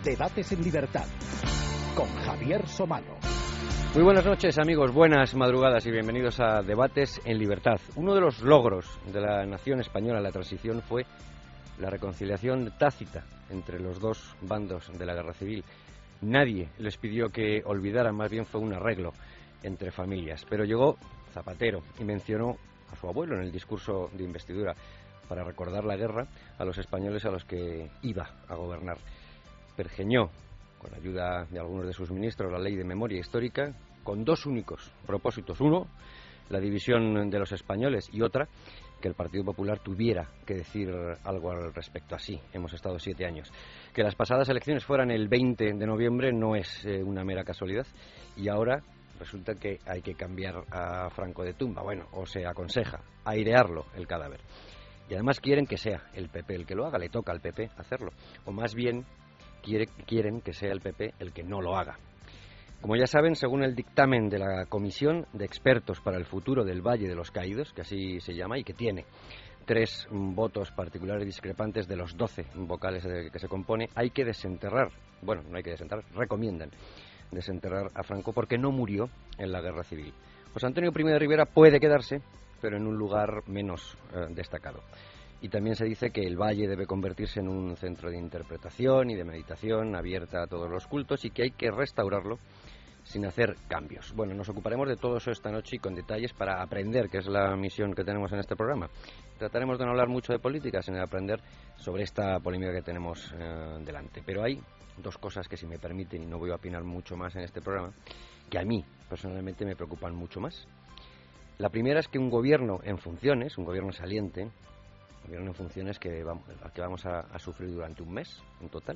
Debates en Libertad, con Javier Somalo. Muy buenas noches, amigos, buenas madrugadas y bienvenidos a Debates en Libertad. Uno de los logros de la nación española en la transición fue la reconciliación tácita entre los dos bandos de la guerra civil. Nadie les pidió que olvidaran, más bien fue un arreglo entre familias. Pero llegó Zapatero y mencionó a su abuelo en el discurso de investidura para recordar la guerra a los españoles a los que iba a gobernar. Pergeñó, con ayuda de algunos de sus ministros, la ley de memoria histórica, con dos únicos propósitos. Uno, la división de los españoles, y otra, que el Partido Popular tuviera que decir algo al respecto. Así hemos estado 7 años. Que las pasadas elecciones fueran el 20 de noviembre no es una mera casualidad, y ahora resulta que hay que cambiar a Franco de tumba. Bueno, o se aconseja airearlo el cadáver. Y además quieren que sea el PP el que lo haga, le toca al PP hacerlo. O más bien quieren que sea el PP el que no lo haga. Como ya saben, según el dictamen de la Comisión de Expertos para el Futuro del Valle de los Caídos, que así se llama, y que tiene 3 votos particulares discrepantes de los 12 vocales que se compone, hay que desenterrar, bueno, no hay que desenterrar, recomiendan desenterrar a Franco porque no murió en la guerra civil. José Antonio Primo de Rivera puede quedarse, pero en un lugar menos destacado. Y también se dice que el Valle debe convertirse en un centro de interpretación y de meditación abierta a todos los cultos y que hay que restaurarlo sin hacer cambios. Bueno, nos ocuparemos de todo eso esta noche y con detalles para aprender, que es la misión que tenemos en este programa. Trataremos de no hablar mucho de política, sino de aprender sobre esta polémica que tenemos delante. Pero hay 2 cosas que, si me permiten, y no voy a opinar mucho más en este programa, que a mí personalmente me preocupan mucho más. La primera es que un gobierno en funciones, un gobierno saliente, gobierno en funciones que vamos a sufrir durante un mes en total,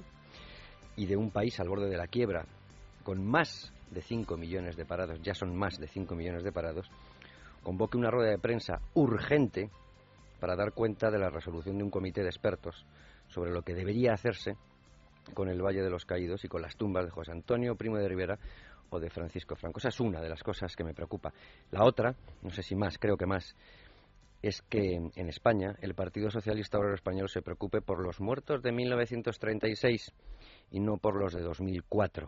y de un país al borde de la quiebra, con más de 5 millones de parados, ya son más de 5 millones de parados, convoque una rueda de prensa urgente para dar cuenta de la resolución de un comité de expertos sobre lo que debería hacerse con el Valle de los Caídos y con las tumbas de José Antonio Primo de Rivera o de Francisco Franco. Esa es una de las cosas que me preocupa. La otra, no sé si más, creo que más, es que en España el Partido Socialista Obrero Español se preocupe por los muertos de 1936 y no por los de 2004.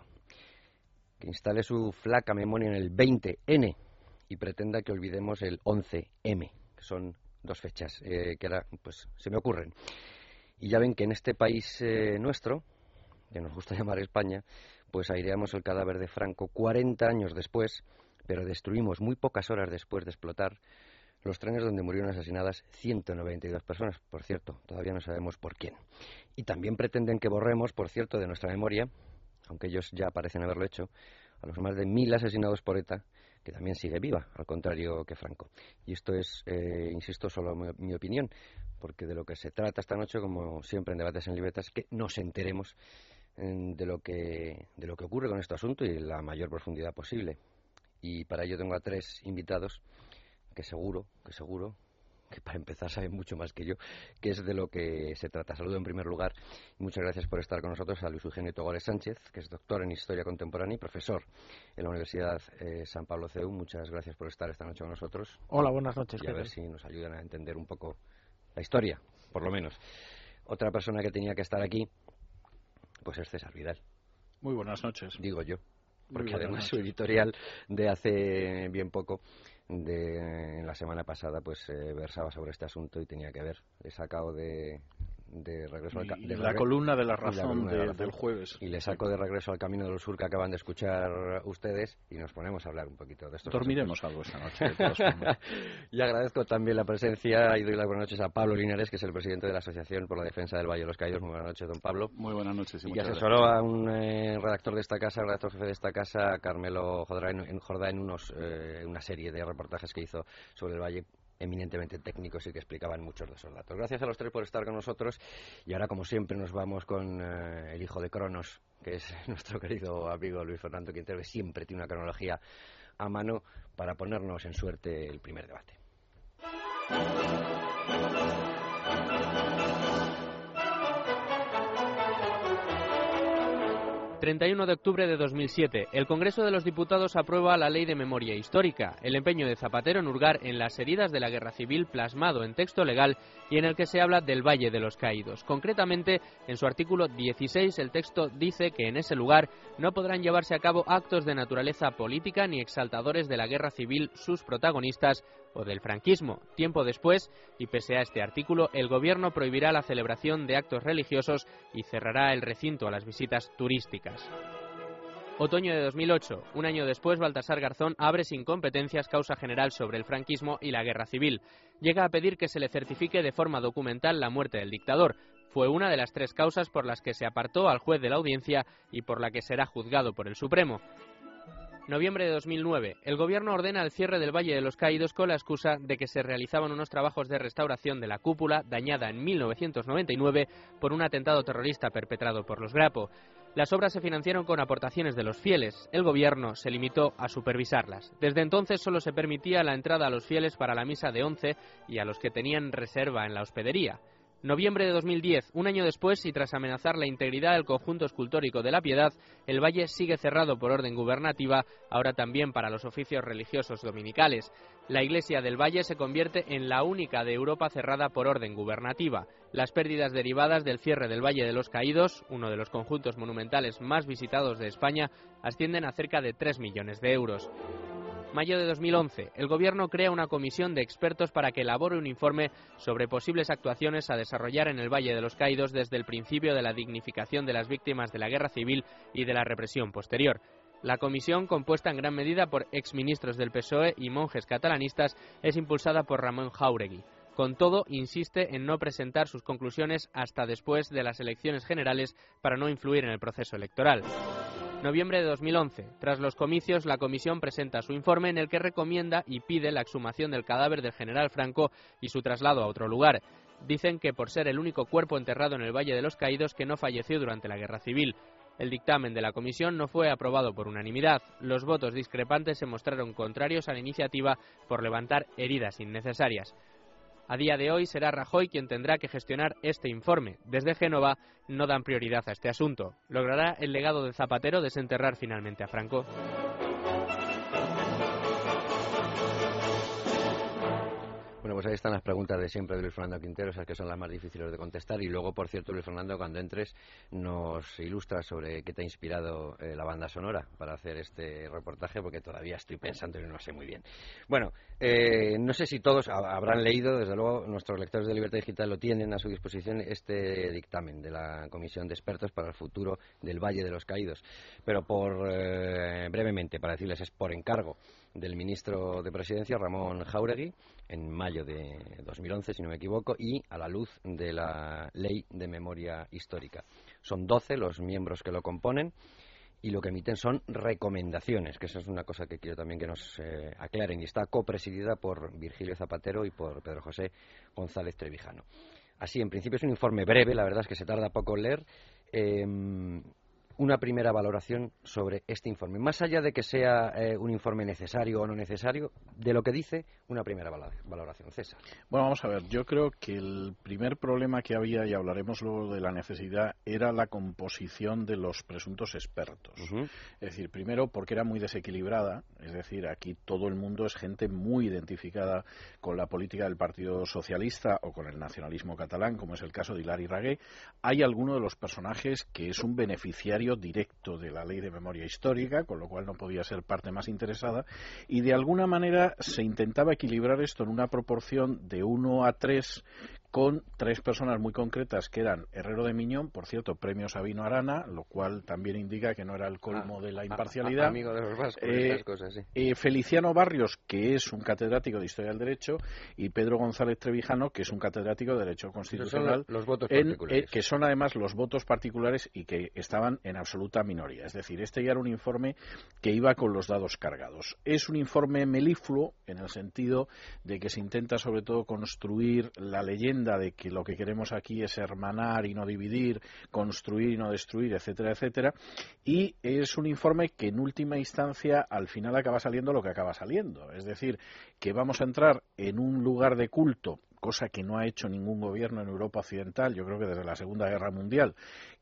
Que instale su flaca memoria en el 20N y pretenda que olvidemos el 11M, que son 2 fechas que ahora pues se me ocurren. Y ya ven que en este país nuestro, que nos gusta llamar España, pues aireamos el cadáver de Franco 40 años después, pero destruimos muy pocas horas después de explotar los trenes donde murieron asesinadas 192 personas, por cierto, todavía no sabemos por quién. Y también pretenden que borremos, por cierto, de nuestra memoria, aunque ellos ya parecen haberlo hecho, a los más de 1000 asesinados por ETA, que también sigue viva, al contrario que Franco. Y esto es, insisto, solo mi opinión, porque de lo que se trata esta noche, como siempre en Debates en Libertad, es que nos enteremos de lo que ocurre con este asunto y en la mayor profundidad posible. Y para ello tengo a 3 invitados que seguro, que para empezar saben mucho más que yo, que es de lo que se trata. Saludo en primer lugar y muchas gracias por estar con nosotros a Luis Eugenio Togores Sánchez, que es doctor en Historia Contemporánea y profesor en la Universidad San Pablo CEU. Muchas gracias por estar esta noche con nosotros. Hola, buenas noches. Y a ver si nos ayudan a entender un poco la historia, por lo menos. Otra persona que tenía que estar aquí, pues es César Vidal. Muy buenas noches. Digo yo, porque además su editorial de hace bien poco, en la semana pasada, pues versaba sobre este asunto y tenía que ver. He sacado de regreso al la columna de La Razón del jueves. Y le saco de regreso al Camino del Sur que acaban de escuchar ustedes y nos ponemos a hablar un poquito de esto. Dormiremos algo esta noche, de todas formas. Y agradezco también la presencia y doy las buenas noches a Pablo Linares, que es el presidente de la Asociación por la Defensa del Valle de los Caídos. Muy buenas noches, don Pablo. Muy buenas noches. Y que asesoró a un redactor de esta casa, redactor jefe de esta casa, Carmelo Jordá, en una serie de reportajes que hizo sobre el Valle, eminentemente técnicos y que explicaban muchos de esos datos. Gracias a los 3 por estar con nosotros y ahora, como siempre, nos vamos con el hijo de Cronos, que es nuestro querido amigo Luis Fernando Quintero, que siempre tiene una cronología a mano para ponernos en suerte el primer debate. 31 de octubre de 2007. El Congreso de los Diputados aprueba la Ley de Memoria Histórica, el empeño de Zapatero en hurgar en las heridas de la Guerra Civil plasmado en texto legal y en el que se habla del Valle de los Caídos. Concretamente, en su artículo 16, el texto dice que en ese lugar no podrán llevarse a cabo actos de naturaleza política ni exaltadores de la Guerra Civil, sus protagonistas, o del franquismo. Tiempo después, y pese a este artículo, el Gobierno prohibirá la celebración de actos religiosos y cerrará el recinto a las visitas turísticas. Otoño de 2008. Un año después, Baltasar Garzón abre sin competencias causa general sobre el franquismo y la Guerra Civil. Llega a pedir que se le certifique de forma documental la muerte del dictador. Fue una de las 3 causas por las que se apartó al juez de la audiencia y por la que será juzgado por el Supremo. Noviembre de 2009. El Gobierno ordena el cierre del Valle de los Caídos con la excusa de que se realizaban unos trabajos de restauración de la cúpula, dañada en 1999 por un atentado terrorista perpetrado por los Grapo. Las obras se financiaron con aportaciones de los fieles. El Gobierno se limitó a supervisarlas. Desde entonces solo se permitía la entrada a los fieles para la misa de 11 y a los que tenían reserva en la hospedería. Noviembre de 2010, un año después y tras amenazar la integridad del conjunto escultórico de la Piedad, el valle sigue cerrado por orden gubernativa, ahora también para los oficios religiosos dominicales. La iglesia del Valle se convierte en la única de Europa cerrada por orden gubernativa. Las pérdidas derivadas del cierre del Valle de los Caídos, uno de los conjuntos monumentales más visitados de España, ascienden a cerca de 3 millones de euros. Mayo de 2011. El Gobierno crea una comisión de expertos para que elabore un informe sobre posibles actuaciones a desarrollar en el Valle de los Caídos desde el principio de la dignificación de las víctimas de la Guerra Civil y de la represión posterior. La comisión, compuesta en gran medida por exministros del PSOE y monjes catalanistas, es impulsada por Ramón Jáuregui. Con todo, insiste en no presentar sus conclusiones hasta después de las elecciones generales para no influir en el proceso electoral. Noviembre de 2011. Tras los comicios, la comisión presenta su informe en el que recomienda y pide la exhumación del cadáver del general Franco y su traslado a otro lugar. Dicen que por ser el único cuerpo enterrado en el Valle de los Caídos que no falleció durante la Guerra Civil. El dictamen de la comisión no fue aprobado por unanimidad. Los votos discrepantes se mostraron contrarios a la iniciativa por levantar heridas innecesarias. A día de hoy será Rajoy quien tendrá que gestionar este informe. Desde Génova no dan prioridad a este asunto. ¿Logrará el legado de Zapatero desenterrar finalmente a Franco? Bueno, pues ahí están las preguntas de siempre de Luis Fernando Quintero, esas que son las más difíciles de contestar. Y luego, por cierto, Luis Fernando, cuando entres, nos ilustras sobre qué te ha inspirado la banda sonora para hacer este reportaje, porque todavía estoy pensando y no sé muy bien. Bueno, no sé si todos habrán leído, desde luego nuestros lectores de Libertad Digital lo tienen a su disposición, este dictamen de la Comisión de Expertos para el Futuro del Valle de los Caídos. Pero brevemente, para decirles, es por encargo del ministro de Presidencia, Ramón Jáuregui, en mayo de 2011, si no me equivoco, y a la luz de la Ley de Memoria Histórica. Son 12 los miembros que lo componen y lo que emiten son recomendaciones, que esa es una cosa que quiero también que nos aclaren, y está copresidida por Virgilio Zapatero y por Pedro José González Trevijano. Así, en principio es un informe breve, la verdad es que se tarda poco en leer. Una primera valoración sobre este informe. Más allá de que sea un informe necesario o no necesario, de lo que dice, una primera valoración. César. Bueno, vamos a ver. Yo creo que el primer problema que había, y hablaremos luego de la necesidad, era la composición de los presuntos expertos. Es decir, primero porque era muy desequilibrada. Es decir, aquí todo el mundo es gente muy identificada con la política del Partido Socialista o con el nacionalismo catalán, como es el caso de Hilari Raguer. Hay alguno de los personajes que es un beneficiario directo de la Ley de Memoria Histórica, con lo cual no podía ser parte más interesada, y de alguna manera se intentaba equilibrar esto en una proporción de 1:3, con 3 personas muy concretas que eran Herrero de Miñón, por cierto, premio Sabino Arana, lo cual también indica que no era el colmo de la imparcialidad. Amigo de los vascos, estas cosas, sí. Feliciano Barrios, que es un catedrático de Historia del Derecho, y Pedro González Trevijano, que es un catedrático de Derecho Constitucional, los votos particulares. Que son además los votos particulares y que estaban en absoluta minoría. Es decir, este ya era un informe que iba con los dados cargados. Es un informe melifluo en el sentido de que se intenta sobre todo construir la leyenda de que lo que queremos aquí es hermanar y no dividir, construir y no destruir, etcétera, etcétera, y es un informe que en última instancia al final acaba saliendo lo que acaba saliendo, es decir, que vamos a entrar en un lugar de culto, cosa que no ha hecho ningún gobierno en Europa occidental, yo creo que desde la Segunda Guerra Mundial,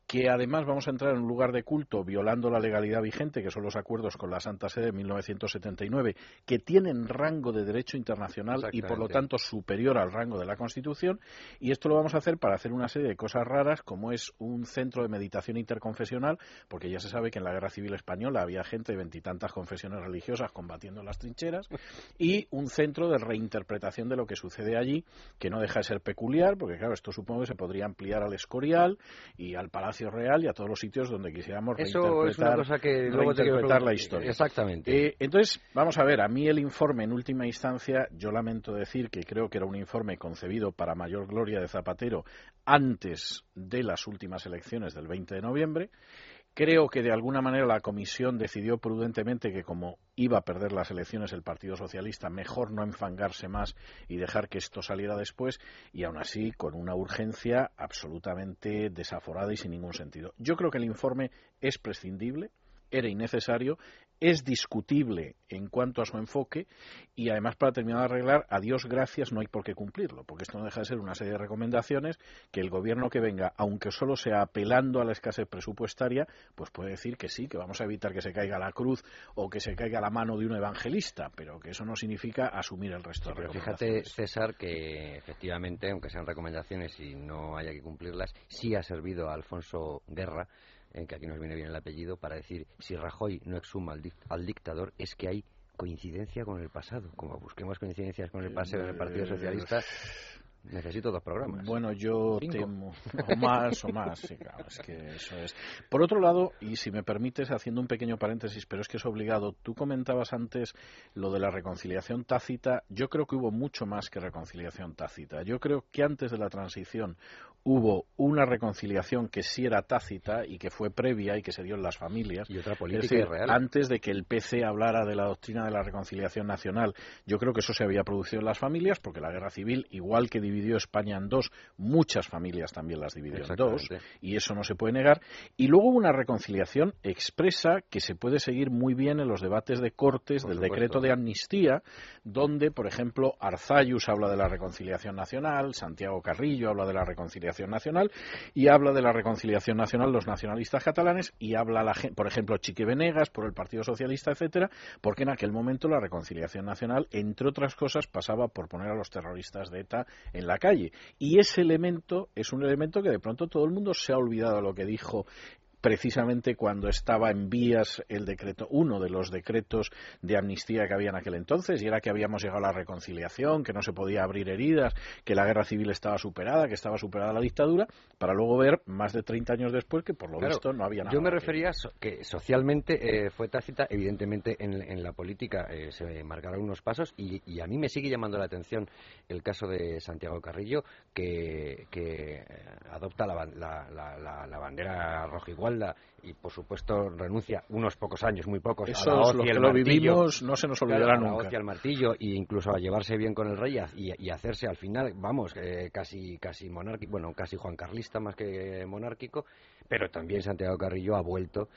que además vamos a entrar en un lugar de culto violando la legalidad vigente, que son los acuerdos con la Santa Sede de 1979, que tienen rango de derecho internacional y por lo tanto superior al rango de la Constitución, y esto lo vamos a hacer para hacer una serie de cosas raras, como es un centro de meditación interconfesional, porque ya se sabe que en la Guerra Civil Española había gente de veintitantas confesiones religiosas combatiendo en las trincheras, y un centro de reinterpretación de lo que sucede allí, que no deja de ser peculiar, porque claro, esto supongo que se podría ampliar al Escorial y al Palacio Real y a todos los sitios donde quisiéramos reinterpretar la historia. Exactamente. Entonces, vamos a ver, a mí el informe en última instancia, yo lamento decir que creo que era un informe concebido para mayor gloria de Zapatero antes de las últimas elecciones del 20 de noviembre. Creo que de alguna manera la comisión decidió prudentemente que como iba a perder las elecciones el Partido Socialista, mejor no enfangarse más y dejar que esto saliera después, y aún así con una urgencia absolutamente desaforada y sin ningún sentido. Yo creo que el informe es prescindible, era innecesario, es discutible en cuanto a su enfoque y además, para terminar de arreglar, a Dios gracias no hay por qué cumplirlo, porque esto no deja de ser una serie de recomendaciones que el gobierno que venga, aunque solo sea apelando a la escasez presupuestaria, pues puede decir que sí, que vamos a evitar que se caiga la cruz o que se caiga la mano de un evangelista, pero que eso no significa asumir el resto de recomendaciones. Fíjate, César, que efectivamente, aunque sean recomendaciones y no haya que cumplirlas, sí ha servido a Alfonso Guerra, que aquí nos viene bien el apellido, para decir, si Rajoy no exhuma al dictador, es que hay coincidencia con el pasado. Como busquemos coincidencias con el pasado en el Partido Socialista, necesito 2 programas. Bueno, yo 5. temo, o más, sí, claro, es que eso es. Por otro lado, y si me permites, haciendo un pequeño paréntesis, pero es que es obligado, tú comentabas antes lo de la reconciliación tácita. Yo creo que hubo mucho más que reconciliación tácita. Yo creo que antes de la transición hubo una reconciliación que sí era tácita y que fue previa y que se dio en las familias. Y otra política, es decir, real. Antes de que el PC hablara de la doctrina de la reconciliación nacional, yo creo que eso se había producido en las familias, porque la guerra civil, igual que dividió España en 2, muchas familias también las dividió en 2, y eso no se puede negar. Y luego hubo una reconciliación expresa que se puede seguir muy bien en los debates de Cortes del decreto de amnistía, donde, por ejemplo, Arzallus habla de la reconciliación nacional, Santiago Carrillo habla de la reconciliación nacional, y habla de la reconciliación nacional los nacionalistas catalanes, y habla, por ejemplo, Chique Venegas por el Partido Socialista, etcétera, porque en aquel momento la reconciliación nacional, entre otras cosas, pasaba por poner a los terroristas de ETA en la calle. Y ese elemento es un elemento que de pronto todo el mundo se ha olvidado de lo que dijo precisamente cuando estaba en vías el decreto, uno de los decretos de amnistía que había en aquel entonces, y era que habíamos llegado a la reconciliación, que no se podía abrir heridas, que la guerra civil estaba superada, que estaba superada la dictadura, para luego ver, más de 30 años después, que por lo visto no había nada. Yo me refería que socialmente fue tácita, evidentemente en la política se marcaron unos pasos, y a mí me sigue llamando la atención el caso de Santiago Carrillo, que adopta la bandera rojigualda y por supuesto renuncia unos pocos años, muy pocos, eso a la hoz y el lo martillo. Vivimos, no se nos olvidará nunca. A la hoz y al martillo, e incluso a llevarse bien con el rey y hacerse al final, vamos, casi monárquico, bueno, casi juancarlista más que monárquico, pero también Santiago Carrillo ha vuelto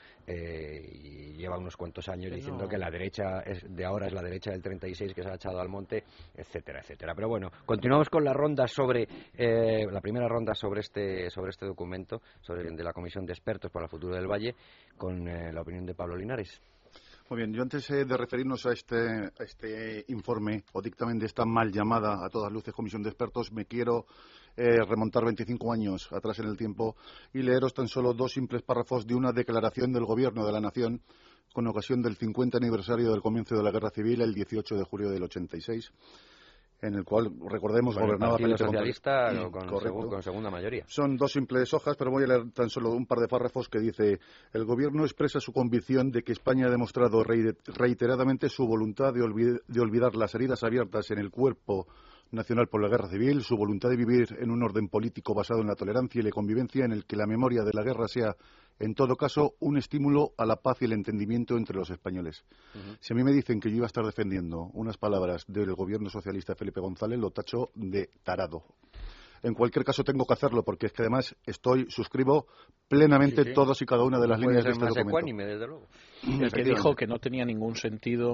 y lleva unos cuantos años diciendo que la derecha de ahora es la derecha del 36 que se ha echado al monte, etcétera, etcétera. Pero bueno, continuamos con la ronda sobre la primera ronda sobre este documento de la Comisión de Expertos para el Futuro del Valle, con la opinión de Pablo Linares. Muy bien, yo antes de referirnos a este informe o dictamen de esta mal llamada, a todas luces, Comisión de Expertos, me quiero remontar 25 años atrás en el tiempo y leeros tan solo 2 simples párrafos de una declaración del Gobierno de la Nación con ocasión del 50 aniversario del comienzo de la Guerra Civil, el 18 de julio del 86. En el cual, recordemos, gobernaba Felipe Socialista con segunda mayoría. Son 2 simples hojas, pero voy a leer tan solo un par de párrafos que dice: el Gobierno expresa su convicción de que España ha demostrado reiteradamente su voluntad de olvidar las heridas abiertas en el cuerpo nacional por la guerra civil, su voluntad de vivir en un orden político basado en la tolerancia y la convivencia, en el que la memoria de la guerra sea, en todo caso, un estímulo a la paz y el entendimiento entre los españoles. Si a mí me dicen que yo iba a estar defendiendo unas palabras del gobierno socialista de Felipe González, lo tacho de tarado. En cualquier caso tengo que hacerlo porque es que además suscribo plenamente todas y cada una de las líneas de este documento. Ecuánime, desde luego. El que dijo que no tenía ningún sentido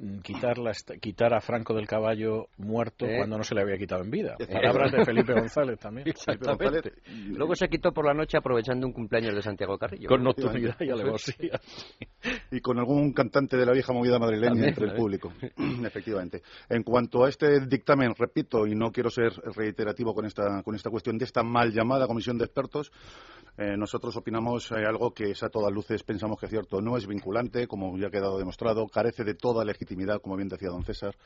quitar a Franco del Caballo muerto cuando no se le había quitado en vida. Palabras de Felipe González también. Exactamente. Luego se quitó por la noche aprovechando un cumpleaños de Santiago Carrillo. Con nocturnidad y alevosía. Y con algún cantante de la vieja movida madrileña también, entre el público. Efectivamente. En cuanto a este dictamen, repito, y no quiero ser reiterativo con esta cuestión de esta mal llamada comisión de expertos, nosotros opinamos algo que es a todas luces pensamos que es cierto. No es vinculante, como ya ha quedado demostrado, carece de toda legitimidad, como bien decía don César,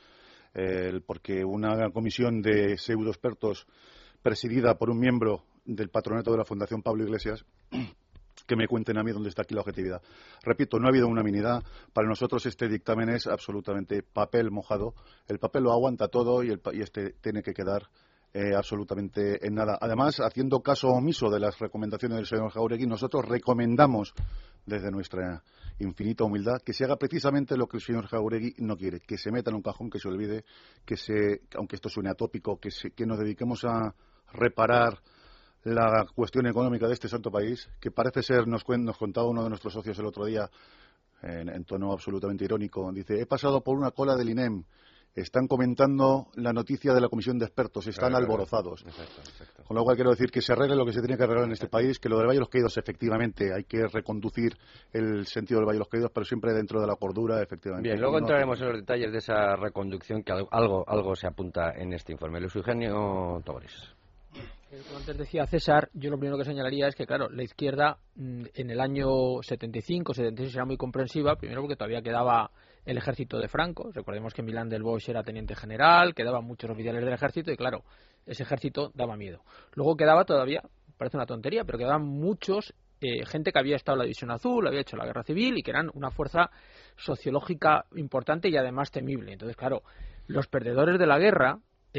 porque una comisión de pseudoexpertos presidida por un miembro del patronato de la Fundación Pablo Iglesias, que me cuenten a mí dónde está aquí la objetividad. Repito, no ha habido unanimidad. Para nosotros este dictamen es absolutamente papel mojado. El papel lo aguanta todo y este tiene que quedar absolutamente en nada. Además, haciendo caso omiso de las recomendaciones del señor Jáuregui, nosotros recomendamos, desde nuestra infinita humildad, que se haga precisamente lo que el señor Jáuregui no quiere, que se meta en un cajón, que se olvide, aunque esto suene atópico, que nos dediquemos a reparar la cuestión económica de este santo país, que parece ser, nos contaba uno de nuestros socios el otro día, en tono absolutamente irónico, dice, he pasado por una cola del INEM, están comentando la noticia de la comisión de expertos, están alborozados. Exacto. Con lo cual quiero decir que se arregle lo que se tiene que arreglar en este país, que lo del Valle de los Caídos, efectivamente, hay que reconducir el sentido del Valle de los Caídos, pero siempre dentro de la cordura, efectivamente. Bien, luego entraremos en los detalles de esa reconducción, que algo se apunta en este informe. Luis Eugenio Togores. Como antes decía César, yo lo primero que señalaría es que, claro, la izquierda en el año 75, 76 era muy comprensiva, primero porque todavía quedaba el ejército de Franco. Recordemos que Milán del Bosch era teniente general, quedaban muchos oficiales del ejército y, claro, ese ejército daba miedo. Luego quedaba todavía, parece una tontería, pero quedaban muchos, gente que había estado en la División Azul, había hecho la Guerra Civil y que eran una fuerza sociológica importante y además temible. Entonces, claro, los perdedores de la guerra,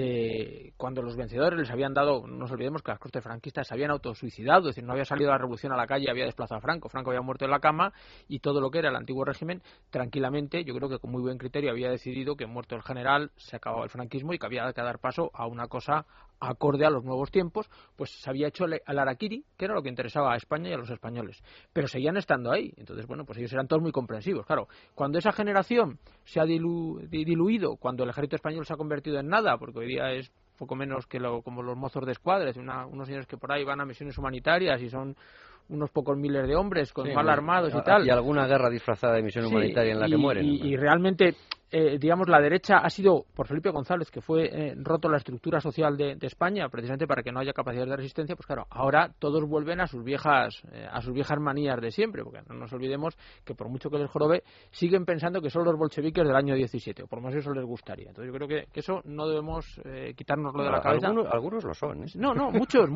cuando los vencedores les habían dado, no nos olvidemos que las cortes franquistas se habían autosuicidado, es decir, no había salido la revolución a la calle, había desplazado a Franco había muerto en la cama y todo lo que era el antiguo régimen, tranquilamente, yo creo que con muy buen criterio había decidido que muerto el general se acababa el franquismo y que había que dar paso a una cosa acorde a los nuevos tiempos, pues se había hecho el harakiri, que era lo que interesaba a España y a los españoles, pero seguían estando ahí. Entonces, bueno, pues ellos eran todos muy comprensivos. Claro, cuando esa generación se ha diluido, cuando el ejército español se ha convertido en nada, porque hoy día es poco menos que como los mozos de escuadra, unos señores que por ahí van a misiones humanitarias y son unos pocos miles de hombres mal armados y tal. Y alguna guerra disfrazada de misión humanitaria en la que mueren. Y realmente, digamos, la derecha ha sido, por Felipe González, que fue roto la estructura social de España, precisamente para que no haya capacidad de resistencia, pues claro, ahora todos vuelven a sus viejas manías de siempre, porque no nos olvidemos que por mucho que les jorobe, siguen pensando que son los bolcheviques del año 17, o por lo menos eso les gustaría. Entonces yo creo que eso no debemos quitárnoslo de la cabeza. Algunos lo son, ¿eh? No, muchos.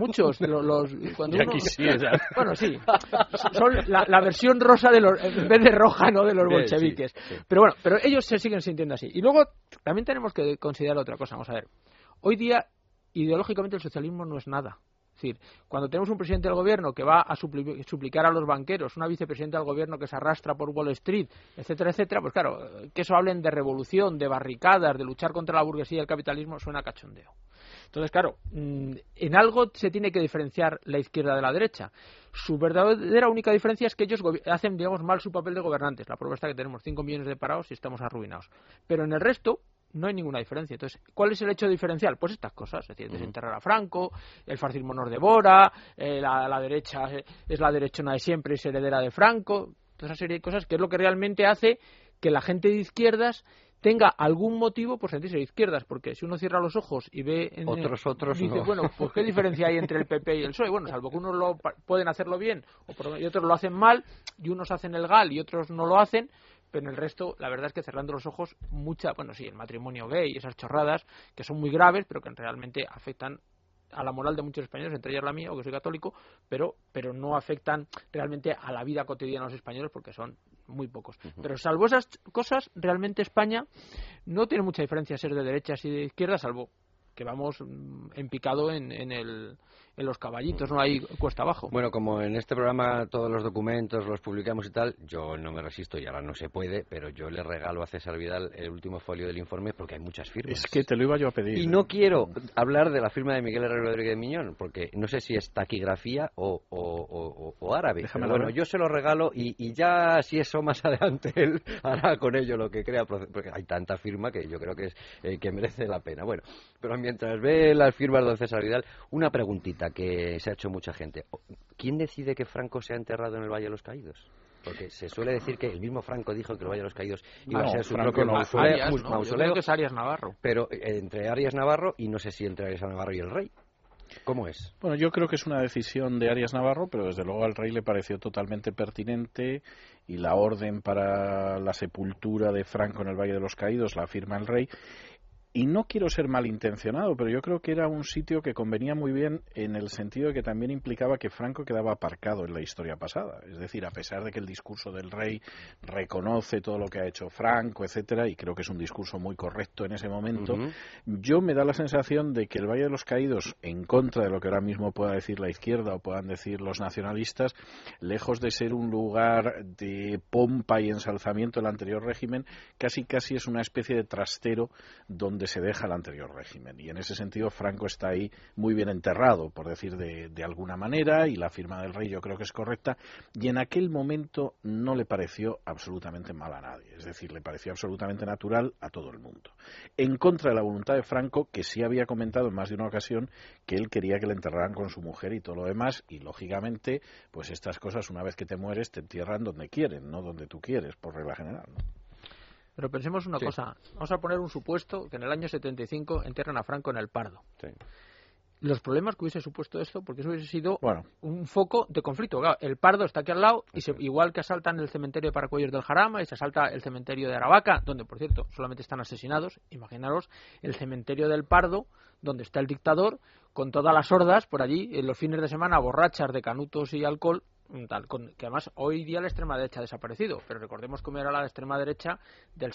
Cuando uno... Bueno, sí. Son la versión rosa en vez de roja, ¿no?, de los bolcheviques. Sí. Pero ellos se siguen sintiendo así. Y luego también tenemos que considerar otra cosa. Vamos a ver. Hoy día, ideológicamente, el socialismo no es nada. Es decir, cuando tenemos un presidente del gobierno que va a suplicar a los banqueros, una vicepresidenta del gobierno que se arrastra por Wall Street, etcétera, etcétera, pues claro, que eso hablen de revolución, de barricadas, de luchar contra la burguesía y el capitalismo, suena a cachondeo. Entonces, claro, en algo se tiene que diferenciar la izquierda de la derecha. Su verdadera única diferencia es que ellos hacen, digamos, mal su papel de gobernantes. La prueba está que tenemos 5 millones de parados y estamos arruinados. Pero en el resto no hay ninguna diferencia. Entonces, ¿cuál es el hecho diferencial? Pues estas cosas, es decir, desenterrar a Franco, el fascismo nos devora, la derecha es la derechona de siempre y es heredera de Franco, toda esa serie de cosas que es lo que realmente hace que la gente de izquierdas tenga algún motivo por sentirse de izquierdas, porque si uno cierra los ojos y ve otros dice, no. Bueno, pues qué diferencia hay entre el PP y el PSOE. Bueno, salvo que unos pueden hacerlo bien y otros lo hacen mal, y unos hacen el GAL y otros no lo hacen, pero en el resto, la verdad es que cerrando los ojos, el matrimonio gay y esas chorradas que son muy graves, pero que realmente afectan a la moral de muchos españoles, entre ellas la mía, o que soy católico, pero no afectan realmente a la vida cotidiana de los españoles porque son muy pocos. Pero salvo esas cosas, realmente España no tiene mucha diferencia ser de derechas y de izquierdas, salvo que vamos en picado en en los caballitos, no hay cuesta abajo. Bueno, como en este programa todos los documentos los publicamos y tal, yo no me resisto y ahora no se puede, pero yo le regalo a César Vidal el último folio del informe porque hay muchas firmas. Es que te lo iba yo a pedir. Y no quiero hablar de la firma de Miguel Herrero Rodríguez Miñón, porque no sé si es taquigrafía o árabe. Pero bueno, yo se lo regalo y ya si eso más adelante él hará con ello lo que crea, porque hay tanta firma que yo creo que es que merece la pena. Bueno, pero mientras ve las firmas de César Vidal, una preguntita que se ha hecho mucha gente. ¿Quién decide que Franco se ha enterrado en el Valle de los Caídos? Porque se suele decir que el mismo Franco dijo que el Valle de los Caídos iba a ser su propio mausoleo. Yo creo que es Arias Navarro. Pero entre Arias Navarro y no sé si entre Arias Navarro y el rey. ¿Cómo es? Bueno, yo creo que es una decisión de Arias Navarro, pero desde luego al rey le pareció totalmente pertinente y la orden para la sepultura de Franco en el Valle de los Caídos la firma el rey. Y no quiero ser malintencionado, pero yo creo que era un sitio que convenía muy bien en el sentido de que también implicaba que Franco quedaba aparcado en la historia pasada. Es decir, a pesar de que el discurso del rey reconoce todo lo que ha hecho Franco, etcétera, y creo que es un discurso muy correcto en ese momento, yo me da la sensación de que el Valle de los Caídos, en contra de lo que ahora mismo pueda decir la izquierda o puedan decir los nacionalistas, lejos de ser un lugar de pompa y ensalzamiento del anterior régimen, casi es una especie de trastero donde se deja el anterior régimen, y en ese sentido Franco está ahí muy bien enterrado, por decir de alguna manera, y la firma del rey yo creo que es correcta, y en aquel momento no le pareció absolutamente mal a nadie, es decir, le pareció absolutamente natural a todo el mundo, en contra de la voluntad de Franco, que sí había comentado en más de una ocasión que él quería que le enterraran con su mujer y todo lo demás, y lógicamente pues estas cosas una vez que te mueres te entierran donde quieren, no donde tú quieres, por regla general, ¿no? Pero pensemos una cosa, vamos a poner un supuesto que en el año 75 entierran a Franco en el Pardo. Sí. Los problemas que hubiese supuesto esto, porque eso hubiese sido un foco de conflicto. Claro, el Pardo está aquí al lado, y igual que asaltan el cementerio de Paracuellos del Jarama y se asalta el cementerio de Aravaca, donde por cierto solamente están asesinados, imaginaros el cementerio del Pardo, donde está el dictador, con todas las hordas por allí, en los fines de semana borrachas de canutos y alcohol, que además hoy día la extrema derecha ha desaparecido, pero recordemos cómo era la extrema derecha del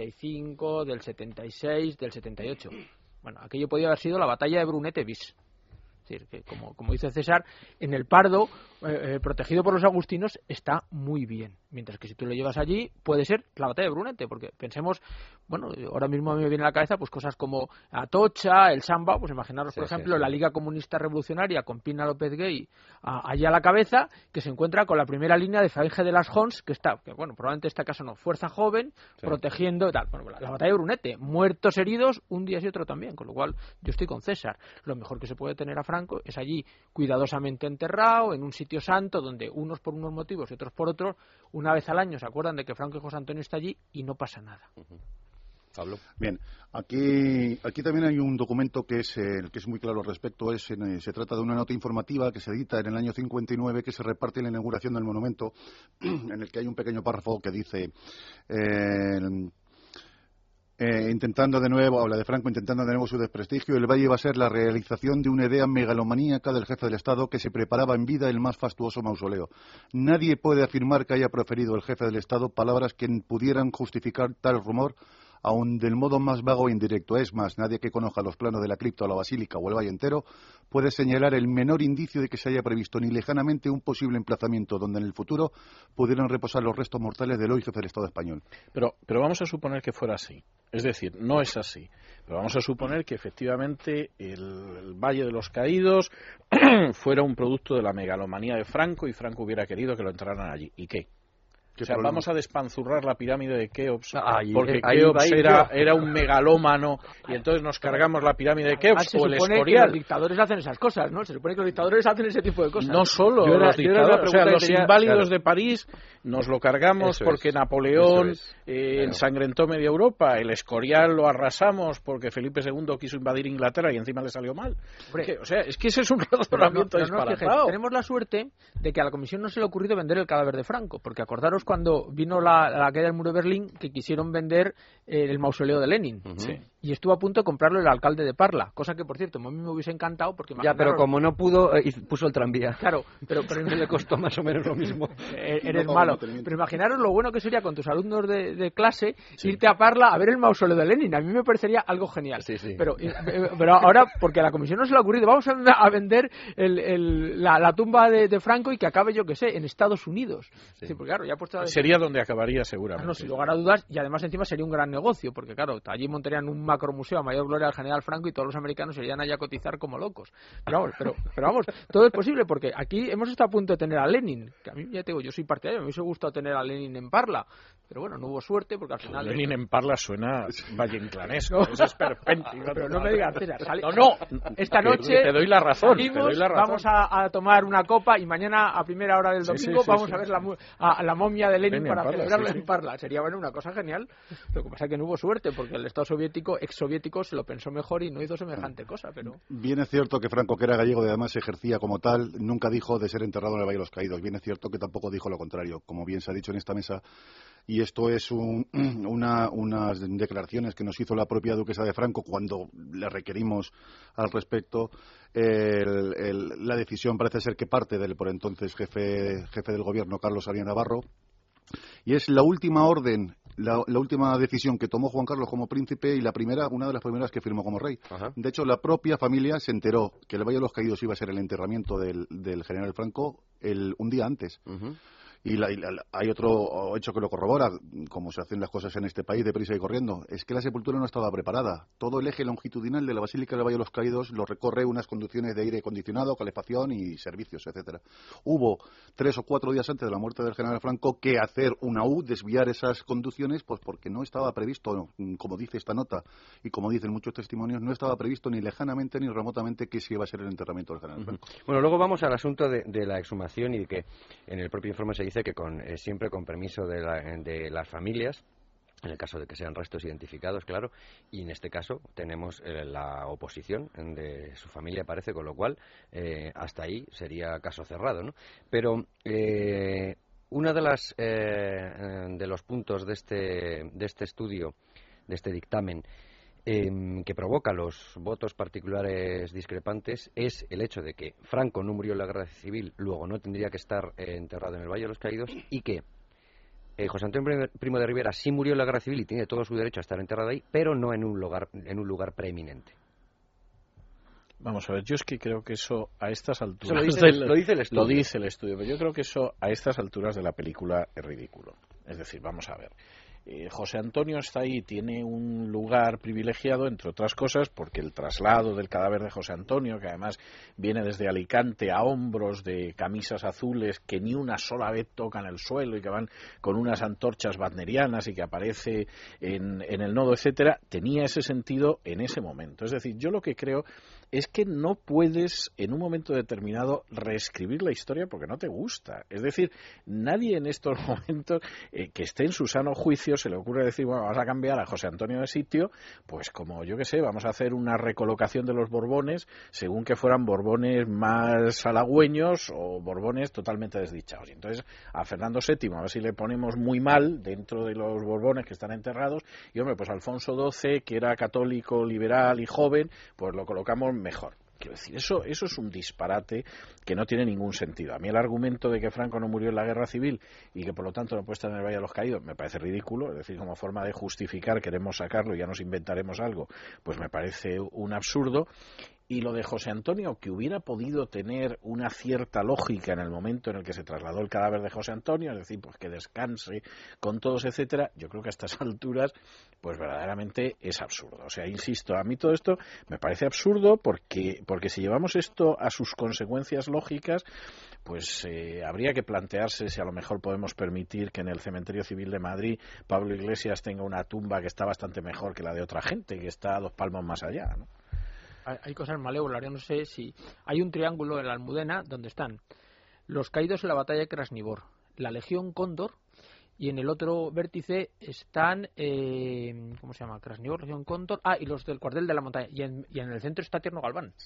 75, del 76, del 78. Bueno, aquello podía haber sido la batalla de Brunete bis. Es decir, que como dice César, en el Pardo, protegido por los agustinos, está muy bien. Mientras que si tú lo llevas allí, puede ser la batalla de Brunete, porque pensemos, bueno, ahora mismo a mí me viene a la cabeza pues cosas como Atocha, el Samba, pues imaginaros, por ejemplo, la Liga Comunista Revolucionaria con Pina López Gay allá a la cabeza, que se encuentra con la primera línea de Falange de las Jons, que bueno, probablemente en este caso no, Fuerza Joven, protegiendo y tal. Bueno, la batalla de Brunete, muertos, heridos, un día y otro también, con lo cual yo estoy con César. Lo mejor que se puede tener a Franco es allí cuidadosamente enterrado, en un sitio santo, donde unos por unos motivos y otros por otros, una vez al año se acuerdan de que Franco y José Antonio está allí y no pasa nada. Pablo. Bien, aquí también hay un documento que es muy claro al respecto. Se trata de una nota informativa que se edita en el año 59, que se reparte en la inauguración del monumento, en el que hay un pequeño párrafo que dice habla de Franco intentando de nuevo su desprestigio. El Valle va a ser la realización de una idea megalomaníaca del jefe del Estado que se preparaba en vida el más fastuoso mausoleo. Nadie puede afirmar que haya proferido el jefe del Estado palabras que pudieran justificar tal rumor, aun del modo más vago e indirecto. Es más, nadie que conozca los planos de la cripta o la basílica o el valle entero puede señalar el menor indicio de que se haya previsto ni lejanamente un posible emplazamiento donde en el futuro pudieran reposar los restos mortales del hoy jefe del Estado español. Pero vamos a suponer que fuera así. Es decir, no es así. Pero vamos a suponer que efectivamente el Valle de los Caídos fuera un producto de la megalomanía de Franco y Franco hubiera querido que lo entraran allí. ¿Y qué? O sea, vamos a despanzurrar la pirámide de Keops, porque Keops era un megalómano y entonces nos cargamos la pirámide de Keops o el Escorial. Los dictadores hacen esas cosas, ¿no? Se supone que los dictadores hacen ese tipo de cosas. No solo los dictadores, o sea, los inválidos de París nos lo cargamos porque Napoleón ensangrentó media Europa, el Escorial lo arrasamos porque Felipe II quiso invadir Inglaterra y encima le salió mal. O sea, es que ese es un razonamiento disparatado. Tenemos la suerte de que a la Comisión no se le ha ocurrido vender el cadáver de Franco, porque acordaros acordaros cuando vino la caída del muro de Berlín, que quisieron vender el mausoleo de Lenin. Sí. Y estuvo a punto de comprarlo el alcalde de Parla, cosa que, por cierto, a mí me hubiese encantado porque... Ya, pero como no pudo, puso el tranvía. Claro, pero le costó más o menos lo mismo. Eres malo. Pero imaginaros lo bueno que sería con tus alumnos de clase irte a Parla a ver el mausoleo de Lenin. A mí me parecería algo genial. Sí. Pero ahora, porque a la comisión no se le ha ocurrido, vamos a vender la tumba de Franco y que acabe, yo que sé, en Estados Unidos. Sí, porque, claro, ya puesto sería donde acabaría seguramente. No, sin lugar a dudas, y además encima sería un gran negocio, porque claro, allí montarían un macromuseo a mayor gloria al general Franco y todos los americanos irían allá a cotizar como locos. Pero vamos, todo es posible, porque aquí hemos estado a punto de tener a Lenin, que a mí, ya te digo, yo soy partidario, me hubiese gustado tener a Lenin en Parla, pero bueno, no hubo suerte, porque al final... Lenin en Parla suena valleinclanesco, eso es perpéntico. Pero no me digas, César, no, esta noche te doy la razón, salimos, vamos a tomar una copa y mañana a primera hora del domingo vamos a ver la momia de Lenin para celebrarla en Parla. Sería bueno, una cosa genial. Lo que pasa es que no hubo suerte, porque el Estado soviético, ex-soviético, se lo pensó mejor y no hizo semejante cosa. Pero bien es cierto que Franco, que era gallego y además ejercía como tal, nunca dijo de ser enterrado en el Valle de los Caídos. Bien es cierto que tampoco dijo lo contrario, como bien se ha dicho en esta mesa. Y esto es unas declaraciones que nos hizo la propia duquesa de Franco cuando le requerimos al respecto. La decisión parece ser que parte del por entonces jefe del gobierno, Carlos Arias Navarro, y es la última orden, la última decisión que tomó Juan Carlos como príncipe y una de las primeras que firmó como rey. Ajá. De hecho, la propia familia se enteró que el Valle de los Caídos iba a ser el enterramiento del general Franco un día antes. Uh-huh. Y hay otro hecho que lo corrobora, como se hacen las cosas en este país, deprisa y corriendo, es que la sepultura no estaba preparada. Todo el eje longitudinal de la Basílica del Valle de los Caídos lo recorre unas conducciones de aire acondicionado, calefacción y servicios, etcétera. Hubo 3 o 4 días antes de la muerte del general Franco que hacer una desviar esas conducciones, pues porque no estaba previsto, como dice esta nota y como dicen muchos testimonios, no estaba previsto ni lejanamente ni remotamente que se iba a ser el enterramiento del general Franco. Bueno, luego vamos al asunto de la exhumación y de que en el propio informe se dice que siempre con permiso de las familias, en el caso de que sean restos identificados, claro, y en este caso tenemos la oposición de su familia, parece, con lo cual hasta ahí sería caso cerrado, ¿no? Pero uno de los puntos de este estudio, de este dictamen, que provoca los votos particulares discrepantes es el hecho de que Franco no murió en la guerra civil, luego no tendría que estar enterrado en el Valle de los Caídos, y que José Antonio Primo de Rivera sí murió en la guerra civil y tiene todo su derecho a estar enterrado ahí, pero no en un lugar preeminente. Vamos a ver, yo es que creo que eso a estas alturas... Lo dice el estudio. Lo dice el estudio, pero yo creo que eso a estas alturas de la película es ridículo. Es decir, vamos a ver. José Antonio está ahí, tiene un lugar privilegiado, entre otras cosas, porque el traslado del cadáver de José Antonio, que además viene desde Alicante a hombros de camisas azules que ni una sola vez tocan el suelo y que van con unas antorchas wagnerianas y que aparece en el nodo, etcétera, tenía ese sentido en ese momento. Es decir, yo lo que creo es que no puedes en un momento determinado reescribir la historia porque no te gusta. Es decir, nadie en estos momentos que esté en su sano juicio se le ocurre decir, bueno, vamos a cambiar a José Antonio de sitio, pues como yo que sé, vamos a hacer una recolocación de los Borbones según que fueran Borbones más halagüeños o Borbones totalmente desdichados. Y entonces a Fernando VII, a ver si le ponemos muy mal dentro de los Borbones que están enterrados, y hombre, pues Alfonso XII, que era católico, liberal y joven, pues lo colocamos mejor. Quiero decir, eso es un disparate que no tiene ningún sentido. A mí el argumento de que Franco no murió en la guerra civil y que por lo tanto no puede estar en el Valle de los Caídos me parece ridículo. Es decir, como forma de justificar queremos sacarlo y ya nos inventaremos algo, pues me parece un absurdo. Y lo de José Antonio, que hubiera podido tener una cierta lógica en el momento en el que se trasladó el cadáver de José Antonio, es decir, pues que descanse con todos, etcétera, yo creo que a estas alturas, pues verdaderamente es absurdo. O sea, insisto, a mí todo esto me parece absurdo porque si llevamos esto a sus consecuencias lógicas, pues habría que plantearse si a lo mejor podemos permitir que en el Cementerio Civil de Madrid Pablo Iglesias tenga una tumba que está bastante mejor que la de otra gente, que está a 2 palmos más allá, ¿no? Hay cosas malévolas, yo no sé si... Hay un triángulo en la Almudena donde están los caídos en la batalla de Krasnivor, la Legión Cóndor, y en el otro vértice están, ¿cómo se llama? Krasnivor, Legión Cóndor, y los del cuartel de la montaña, y en el centro está Tierno Galván.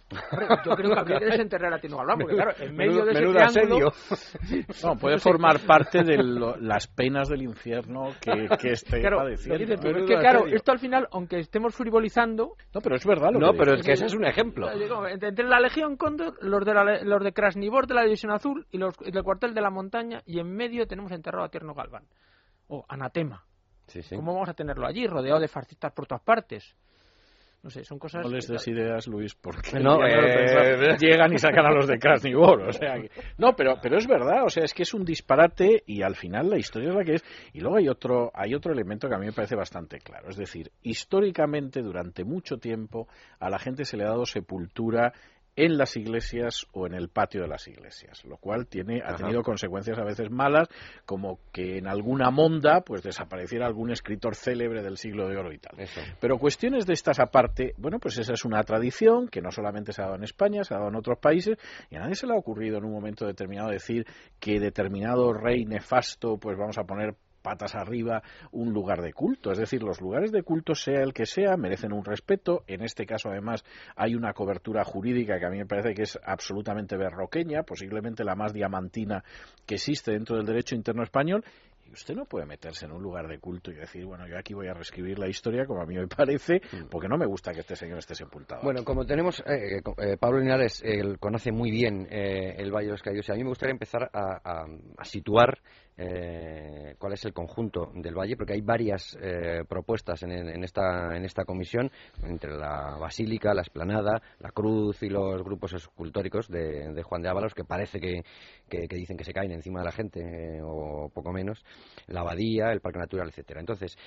Yo creo que habría que desenterrar a Tino Galván, porque claro, en medio de ese menudo triángulo... asedio. Puede formar parte de las penas del infierno que esté padeciendo. Es que claro, esto al final, aunque estemos frivolizando... No, pero es verdad lo que pero dices. es que ese es un ejemplo. Entre la Legión Cóndor, los de Krasnivor de la División Azul y los del cuartel de la montaña, y en medio tenemos enterrado a Tierno Galván. Anatema. Sí. ¿Cómo vamos a tenerlo allí, rodeado de fascistas por todas partes? No sé, son cosas... No les des ideas, Luis, porque llegan y sacan a los de Krasnivor. O sea, no, pero es verdad, o sea, es que es un disparate y al final la historia es la que es. Y luego hay otro elemento que a mí me parece bastante claro. Es decir, históricamente, durante mucho tiempo, a la gente se le ha dado sepultura en las iglesias o en el patio de las iglesias, lo cual ha tenido consecuencias a veces malas, como que en alguna monda pues desapareciera algún escritor célebre del siglo de oro y tal. Eso. Pero cuestiones de estas aparte, bueno, pues esa es una tradición que no solamente se ha dado en España, se ha dado en otros países, y a nadie se le ha ocurrido en un momento determinado decir que determinado rey nefasto, pues vamos a poner patas arriba un lugar de culto. Es decir, los lugares de culto, sea el que sea, merecen un respeto. En este caso, además, hay una cobertura jurídica que a mí me parece que es absolutamente berroqueña, posiblemente la más diamantina que existe dentro del derecho interno español. Y usted no puede meterse en un lugar de culto y decir, bueno, yo aquí voy a reescribir la historia como a mí me parece, porque no me gusta que este señor esté sepultado. Bueno, como tenemos, Pablo Linares conoce muy bien el Valle de los Caídos, y a mí me gustaría empezar a situar cuál es el conjunto del Valle, porque hay varias propuestas en esta comisión, entre la Basílica, la Explanada, la Cruz y los grupos escultóricos de Juan de Ávalos, que parece que dicen que se caen encima de la gente, o poco menos, la Abadía, el Parque Natural, etcétera. Entonces,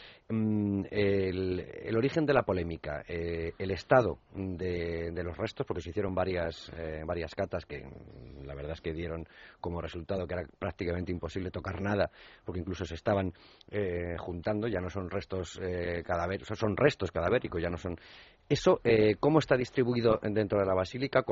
el origen de la polémica, el estado de los restos, porque se hicieron varias catas que la verdad es que dieron como resultado que era prácticamente imposible tocar nada, porque incluso se estaban juntando, ya no son restos cadavéricos, son restos cadavéricos, ya no son... Eso, ¿cómo está distribuido dentro de la Basílica?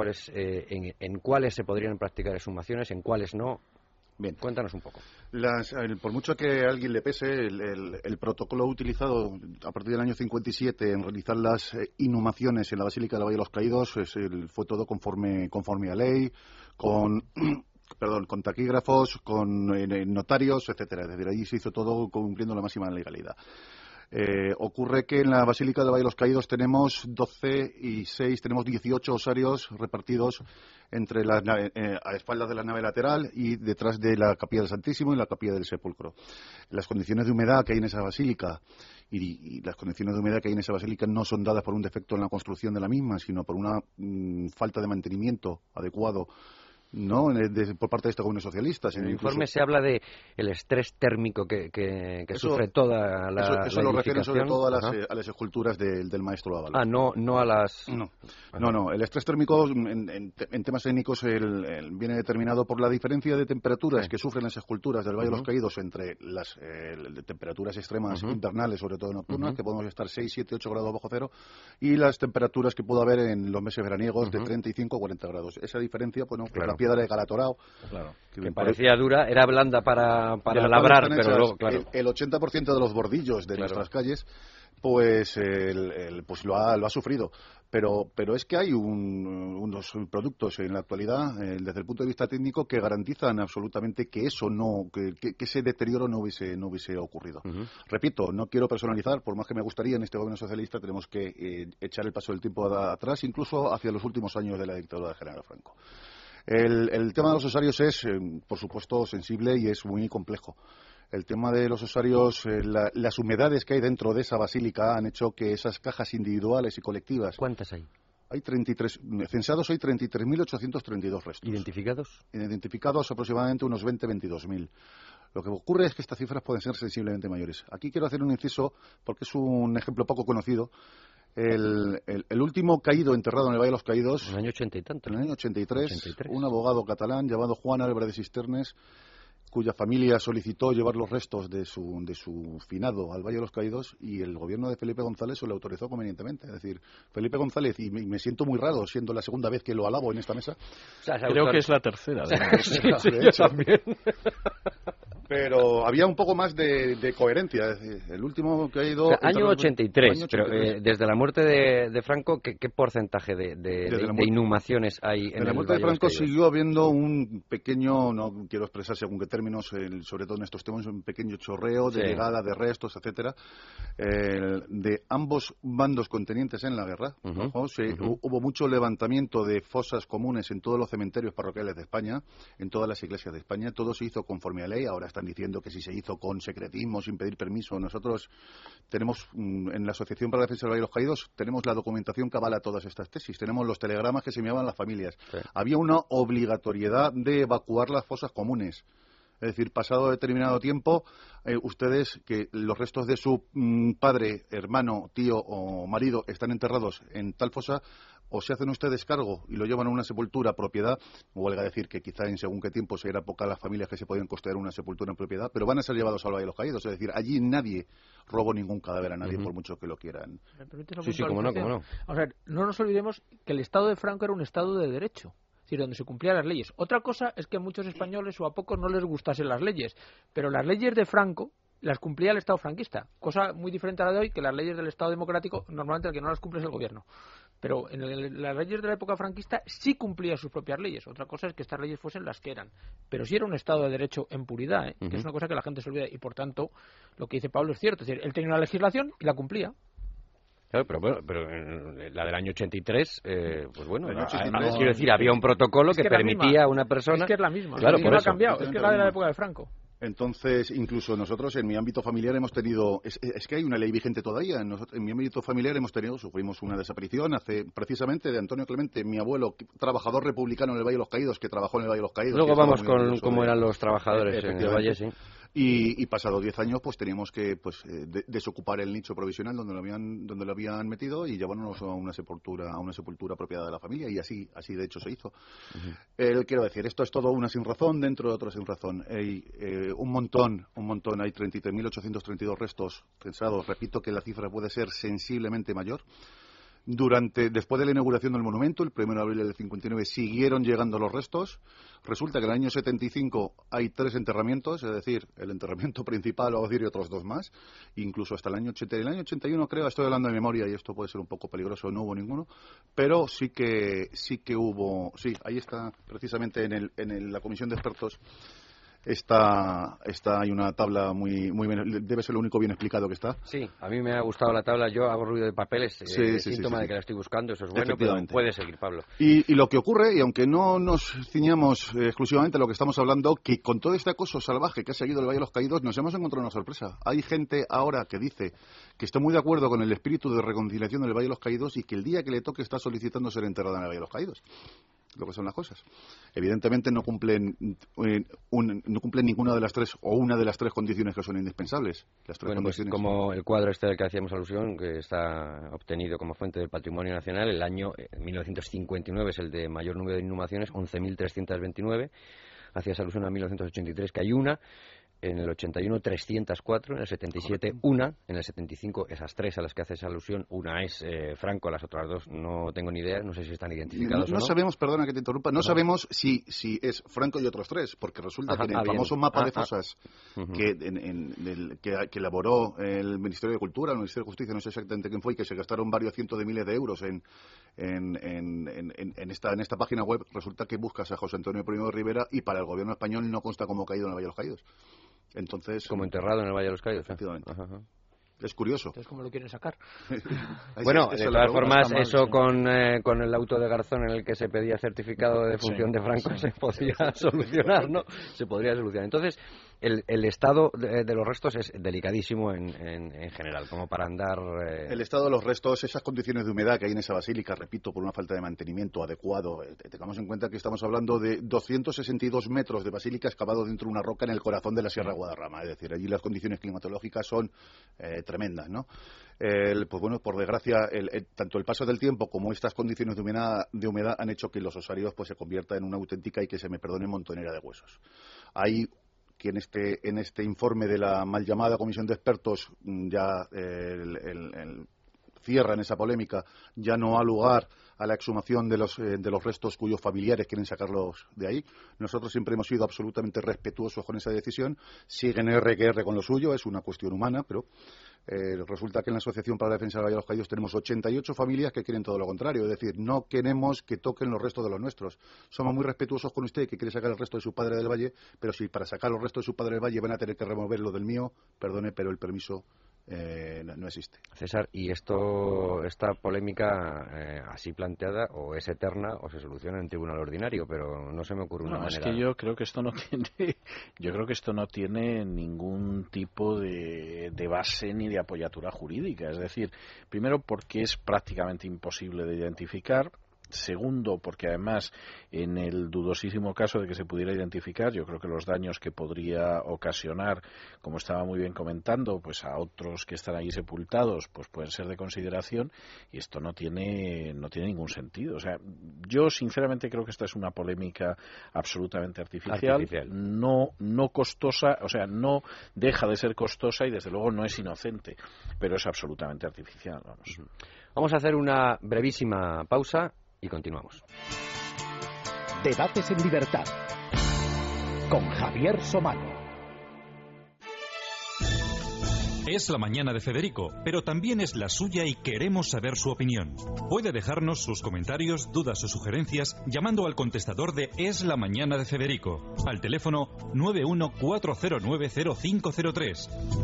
¿En cuáles se podrían practicar exhumaciones, en cuáles no? Bien, cuéntanos un poco. Por mucho que a alguien le pese, el protocolo utilizado a partir del año 57 en realizar las inhumaciones en la Basílica del Valle de los Caídos fue todo conforme a ley, con taquígrafos, con notarios, etcétera. Es decir, allí se hizo todo cumpliendo la máxima legalidad. Ocurre que en la Basílica del Valle de los Caídos tenemos 12 y 6, tenemos 18 osarios repartidos entre a espaldas de la nave lateral y detrás de la Capilla del Santísimo y la Capilla del Sepulcro. Las condiciones de humedad que hay en esa basílica y las condiciones de humedad que hay en esa basílica no son dadas por un defecto en la construcción de la misma, sino por una falta de mantenimiento adecuado, ¿no? Por parte de este gobierno socialista. En el informe se habla de el estrés térmico que sufre toda la eso lo refiere sobre todo a las esculturas del maestro Ávalos. No a las... No. El estrés térmico en temas técnicos viene determinado por la diferencia de temperaturas que sufren las esculturas del Valle de los Caídos entre las temperaturas extremas invernales, sobre todo nocturnas, que podemos estar 6, 7, 8 grados bajo cero, y las temperaturas que puede haber en los meses veraniegos de 35 a 40 grados. Esa diferencia, bueno, la piedra de Galatorao, que parecía dura, era blanda para labrar, pero luego, claro. El 80% de los bordillos de nuestras calles, pues lo ha sufrido. Pero es que hay unos productos en la actualidad, desde el punto de vista técnico, que garantizan absolutamente que eso que ese deterioro no hubiese ocurrido. Repito, no quiero personalizar, por más que me gustaría, en este gobierno socialista tenemos que echar el paso del tiempo atrás, incluso hacia los últimos años de la dictadura del general Franco. El tema de los osarios es, por supuesto, sensible y es muy complejo. El tema de los osarios, las humedades que hay dentro de esa basílica han hecho que esas cajas individuales y colectivas... ¿Cuántas hay? Hay 33, censados hay 33.832 restos. ¿Identificados? Identificados aproximadamente unos 22.000. Lo que ocurre es que estas cifras pueden ser sensiblemente mayores. Aquí quiero hacer un inciso porque es un ejemplo poco conocido. El último caído enterrado en el Valle de los Caídos... En el año 80 y tanto. En el año 83, un abogado catalán llamado Juan Álvarez de Cisternes, cuya familia solicitó llevar los restos de su finado al Valle de los Caídos, y el gobierno de Felipe González se lo autorizó convenientemente. Es decir, Felipe González, y me siento muy raro siendo la segunda vez que lo alabo en esta mesa. Creo que es la tercera. Sí, yo también. Pero había un poco más de coherencia. Es decir, el último que ha ido... O sea, año 83, pero desde la muerte de Franco, ¿qué porcentaje de inhumaciones hay en el Valle de los Caídos? En la muerte de Franco siguió habiendo un pequeño, no quiero expresar según qué términos, sobre todo en estos temas, un pequeño chorreo de llegada de restos, etcétera, de ambos bandos contenientes en la guerra. Hubo mucho levantamiento de fosas comunes en todos los cementerios parroquiales de España, en todas las iglesias de España. Todo se hizo conforme a ley. Ahora están diciendo que si se hizo con secretismo, sin pedir permiso. Nosotros tenemos, en la Asociación para la Defensa del Valle de los Caídos, tenemos la documentación que avala todas estas tesis. Tenemos los telegramas que se enviaban a las familias. Sí. Había una obligatoriedad de evacuar las fosas comunes. Es decir, pasado determinado tiempo, ustedes, que los restos de su padre, hermano, tío o marido están enterrados en tal fosa, o se hacen ustedes cargo y lo llevan a una sepultura propiedad, o valga decir que quizá en según qué tiempo se era pocas las familias que se podían costear una sepultura en propiedad, pero van a ser llevados al Valle de los Caídos. Es decir, allí nadie robó ningún cadáver a nadie, por mucho que lo quieran. Sí, cómo no. O sea, no nos olvidemos que el Estado de Franco era un Estado de derecho. Es decir, donde se cumplían las leyes. Otra cosa es que a muchos españoles o a pocos no les gustasen las leyes, pero las leyes de Franco las cumplía el Estado franquista, cosa muy diferente a la de hoy, que las leyes del Estado democrático normalmente el que no las cumple es el gobierno. Pero en las leyes de la época franquista sí cumplía sus propias leyes. Otra cosa es que estas leyes fuesen las que eran. Pero sí era un Estado de Derecho en puridad, que es una cosa que la gente se olvida. Y por tanto, lo que dice Pablo es cierto. Es decir, él tenía una legislación y la cumplía. Claro, pero la del año 83, pues bueno, quiero decir, había un protocolo que permitía a una persona... Es que es la misma, claro, no ha cambiado, es que es la de la época de Franco. Entonces, incluso nosotros en mi ámbito familiar hemos tenido, es que hay una ley vigente todavía, en mi ámbito familiar sufrimos una desaparición precisamente de Antonio Clemente, mi abuelo, trabajador republicano en el Valle de los Caídos, que trabajó en el Valle de los Caídos. Luego vamos con cómo eran los trabajadores en el Valle, sí. Y pasado 10 años, pues teníamos que desocupar el nicho provisional donde lo habían metido y llevarnos a una sepultura propiedad de la familia, y así de hecho se hizo. Quiero decir, esto es todo una sin razón dentro de otra sin razón. Hay un montón, hay 33.832 restos censados. Repito que la cifra puede ser sensiblemente mayor. Después de la inauguración del monumento, el 1 de abril del 59, siguieron llegando los restos. Resulta que en el año 75 hay 3 enterramientos, es decir, el enterramiento principal, vamos a decir, y otros 2 más. Incluso hasta el año 81, creo, estoy hablando de memoria y esto puede ser un poco peligroso, no hubo ninguno. Pero sí que hubo, sí, ahí está, precisamente en la comisión de expertos. Hay una tabla muy bien, debe ser lo único bien explicado que está. Sí, a mí me ha gustado la tabla, yo hago ruido de papeles, síntoma de que la estoy buscando, eso es bueno, pero puede seguir, Pablo. Y lo que ocurre, y aunque no nos ciñamos exclusivamente a lo que estamos hablando, que con todo este acoso salvaje que ha seguido el Valle de los Caídos, nos hemos encontrado una sorpresa. Hay gente ahora que dice que está muy de acuerdo con el espíritu de reconciliación del Valle de los Caídos y que el día que le toque está solicitando ser enterrada en el Valle de los Caídos. Lo que son las cosas. Evidentemente no cumplen ninguna de las 3 o una de las 3 condiciones que son indispensables. Las 3 condiciones. Pues como el cuadro al que hacíamos alusión, que está obtenido como fuente del Patrimonio Nacional, el año 1959 es el de mayor número de inhumaciones, 11.329. Hacías alusión a 1983, que hay una. En el 81, 304, en el 77, una, en el 75, esas 3 a las que haces alusión, una es Franco, las otras 2 no tengo ni idea, no sé si están identificados o no. No sabemos, perdona que te interrumpa, no sabemos si es Franco y otros 3, porque resulta que en el famoso mapa de fosas que elaboró el Ministerio de Cultura, el Ministerio de Justicia, no sé exactamente quién fue, y que se gastaron varios cientos de miles de euros en esta página web, resulta que buscas a José Antonio Primo de Rivera y para el gobierno español no consta como caído en el Valle de los Caídos. Entonces, como enterrado en el Valle de los Caídos. Efectivamente. Es curioso. Entonces, ¿cómo lo quieren sacar? Bueno, de todas formas, eso con el auto de Garzón en el que se pedía certificado de defunción de Franco se podría solucionar, ¿no? Se podría solucionar. Entonces, el estado de los restos es delicadísimo en general, como para andar... El estado de los restos, esas condiciones de humedad que hay en esa basílica, repito, por una falta de mantenimiento adecuado, tengamos en cuenta que estamos hablando de 262 metros de basílica excavado dentro de una roca en el corazón de la Sierra de Guadarrama, es decir, allí las condiciones climatológicas son tremendas, ¿no? Pues bueno, por desgracia, tanto el paso del tiempo como estas condiciones de humedad han hecho que los osarios pues se convierta en una auténtica, y que se me perdone, montonera de huesos. Hay que en este informe de la mal llamada comisión de expertos cierran esa polémica, ya no ha lugar a la exhumación de los restos cuyos familiares quieren sacarlos de ahí. Nosotros siempre hemos sido absolutamente respetuosos con esa decisión. Siguen RQR con lo suyo, es una cuestión humana, pero resulta que en la Asociación para la Defensa del Valle de los Caídos tenemos 88 familias que quieren todo lo contrario, es decir, no queremos que toquen los restos de los nuestros. Somos muy respetuosos con usted, que quiere sacar el resto de su padre del Valle, pero si para sacar los restos de su padre del Valle van a tener que remover lo del mío, perdone, pero el permiso no existe. César, ¿y esta polémica así planteada o es eterna o se soluciona en tribunal ordinario? Pero no se me ocurre una manera. Es que yo creo que esto no tiene ningún tipo de base ni de apoyatura jurídica. Es decir, primero porque es prácticamente imposible de identificar. Segundo, porque además, en el dudosísimo caso de que se pudiera identificar, yo creo que los daños que podría ocasionar, como estaba muy bien comentando, pues a otros que están ahí sepultados, pues pueden ser de consideración, y esto no tiene ningún sentido. O sea, yo sinceramente creo que esta es una polémica absolutamente artificial. No costosa, o sea, no deja de ser costosa y desde luego no es inocente, pero es absolutamente artificial. Vamos a hacer una brevísima pausa y continuamos. Debates en libertad con Javier Somano. Es la mañana de Federico, pero también es la suya y queremos saber su opinión. Puede dejarnos sus comentarios, dudas o sugerencias llamando al contestador de Es la mañana de Federico, al teléfono 914090503,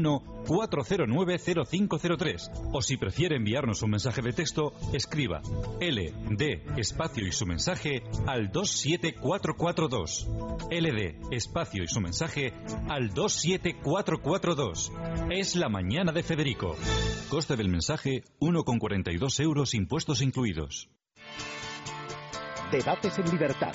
914090503, o si prefiere enviarnos un mensaje de texto, escriba LD espacio y su mensaje al 27442, LD espacio y su mensaje al 27442. Es la mañana de Federico. Coste del mensaje 1,42 euros, impuestos incluidos. Debates en libertad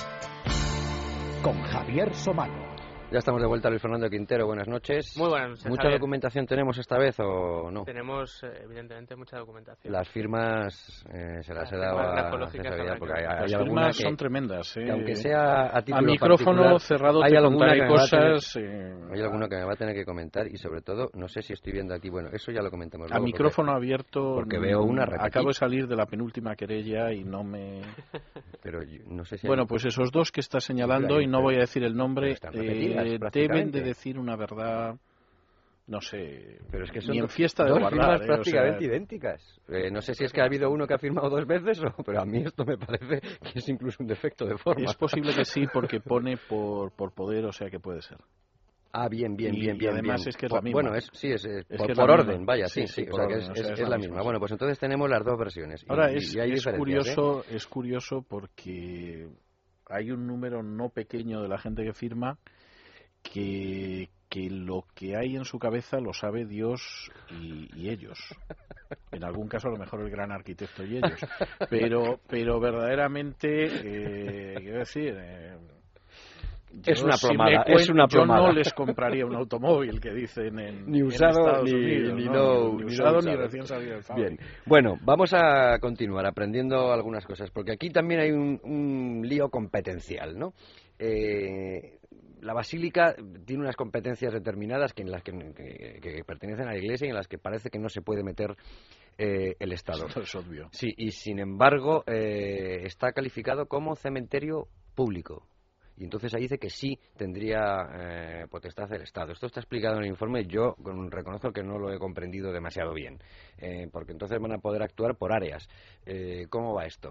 con Javier Somano. Ya estamos de vuelta, Luis Fernando Quintero. Buenas noches. Muy buenas noches, ¿Mucha Javier. documentación tenemos esta vez o no? Tenemos, evidentemente, mucha documentación. Las firmas se las he dado a César, porque las algunas firmas son tremendas. que aunque sea a título micrófono cerrado hay te alguna contaré que cosas. Hay alguna que me va a tener que comentar y sobre todo, no sé si estoy viendo aquí, bueno, eso ya lo comentamos luego. A micrófono abierto, porque veo una repetida. Acabo de salir de la penúltima querella y no me... Pero no sé si... Bueno, pues esos dos que está señalando, y no voy a decir el nombre, deben de decir una verdad, no sé, pero es que son ni en fiesta de dos guardar, firmas prácticamente idénticas. No sé si es que ha habido uno que ha firmado dos veces, pero a mí esto me parece que es incluso un defecto de forma. Es posible que sí, porque pone por poder, o sea que puede ser. Ah, bien. Y además bien. Es que es la misma. Bueno, es que por orden, vaya, sí, o sea que es la misma. Bueno, pues entonces tenemos las dos versiones. Ahora, y hay es diferencias, curioso porque hay un número no pequeño de la gente que firma que lo que hay en su cabeza lo sabe Dios y ellos. En algún caso a lo mejor el gran arquitecto y ellos. Pero verdaderamente, quiero decir... es una plomada, Yo no les compraría un automóvil que dicen ni usado ni usado ni recién salido del fábrica. Bien. Bueno, vamos a continuar aprendiendo algunas cosas, porque aquí también hay un lío competencial, ¿no? La Basílica tiene unas competencias determinadas que pertenecen a la Iglesia y en las que parece que no se puede meter el Estado. Esto es obvio. Sí, y sin embargo está calificado como cementerio público. Y entonces ahí dice que sí tendría potestad el Estado. Esto está explicado en el informe. Yo reconozco que no lo he comprendido demasiado bien, porque entonces van a poder actuar por áreas. ¿Cómo va esto?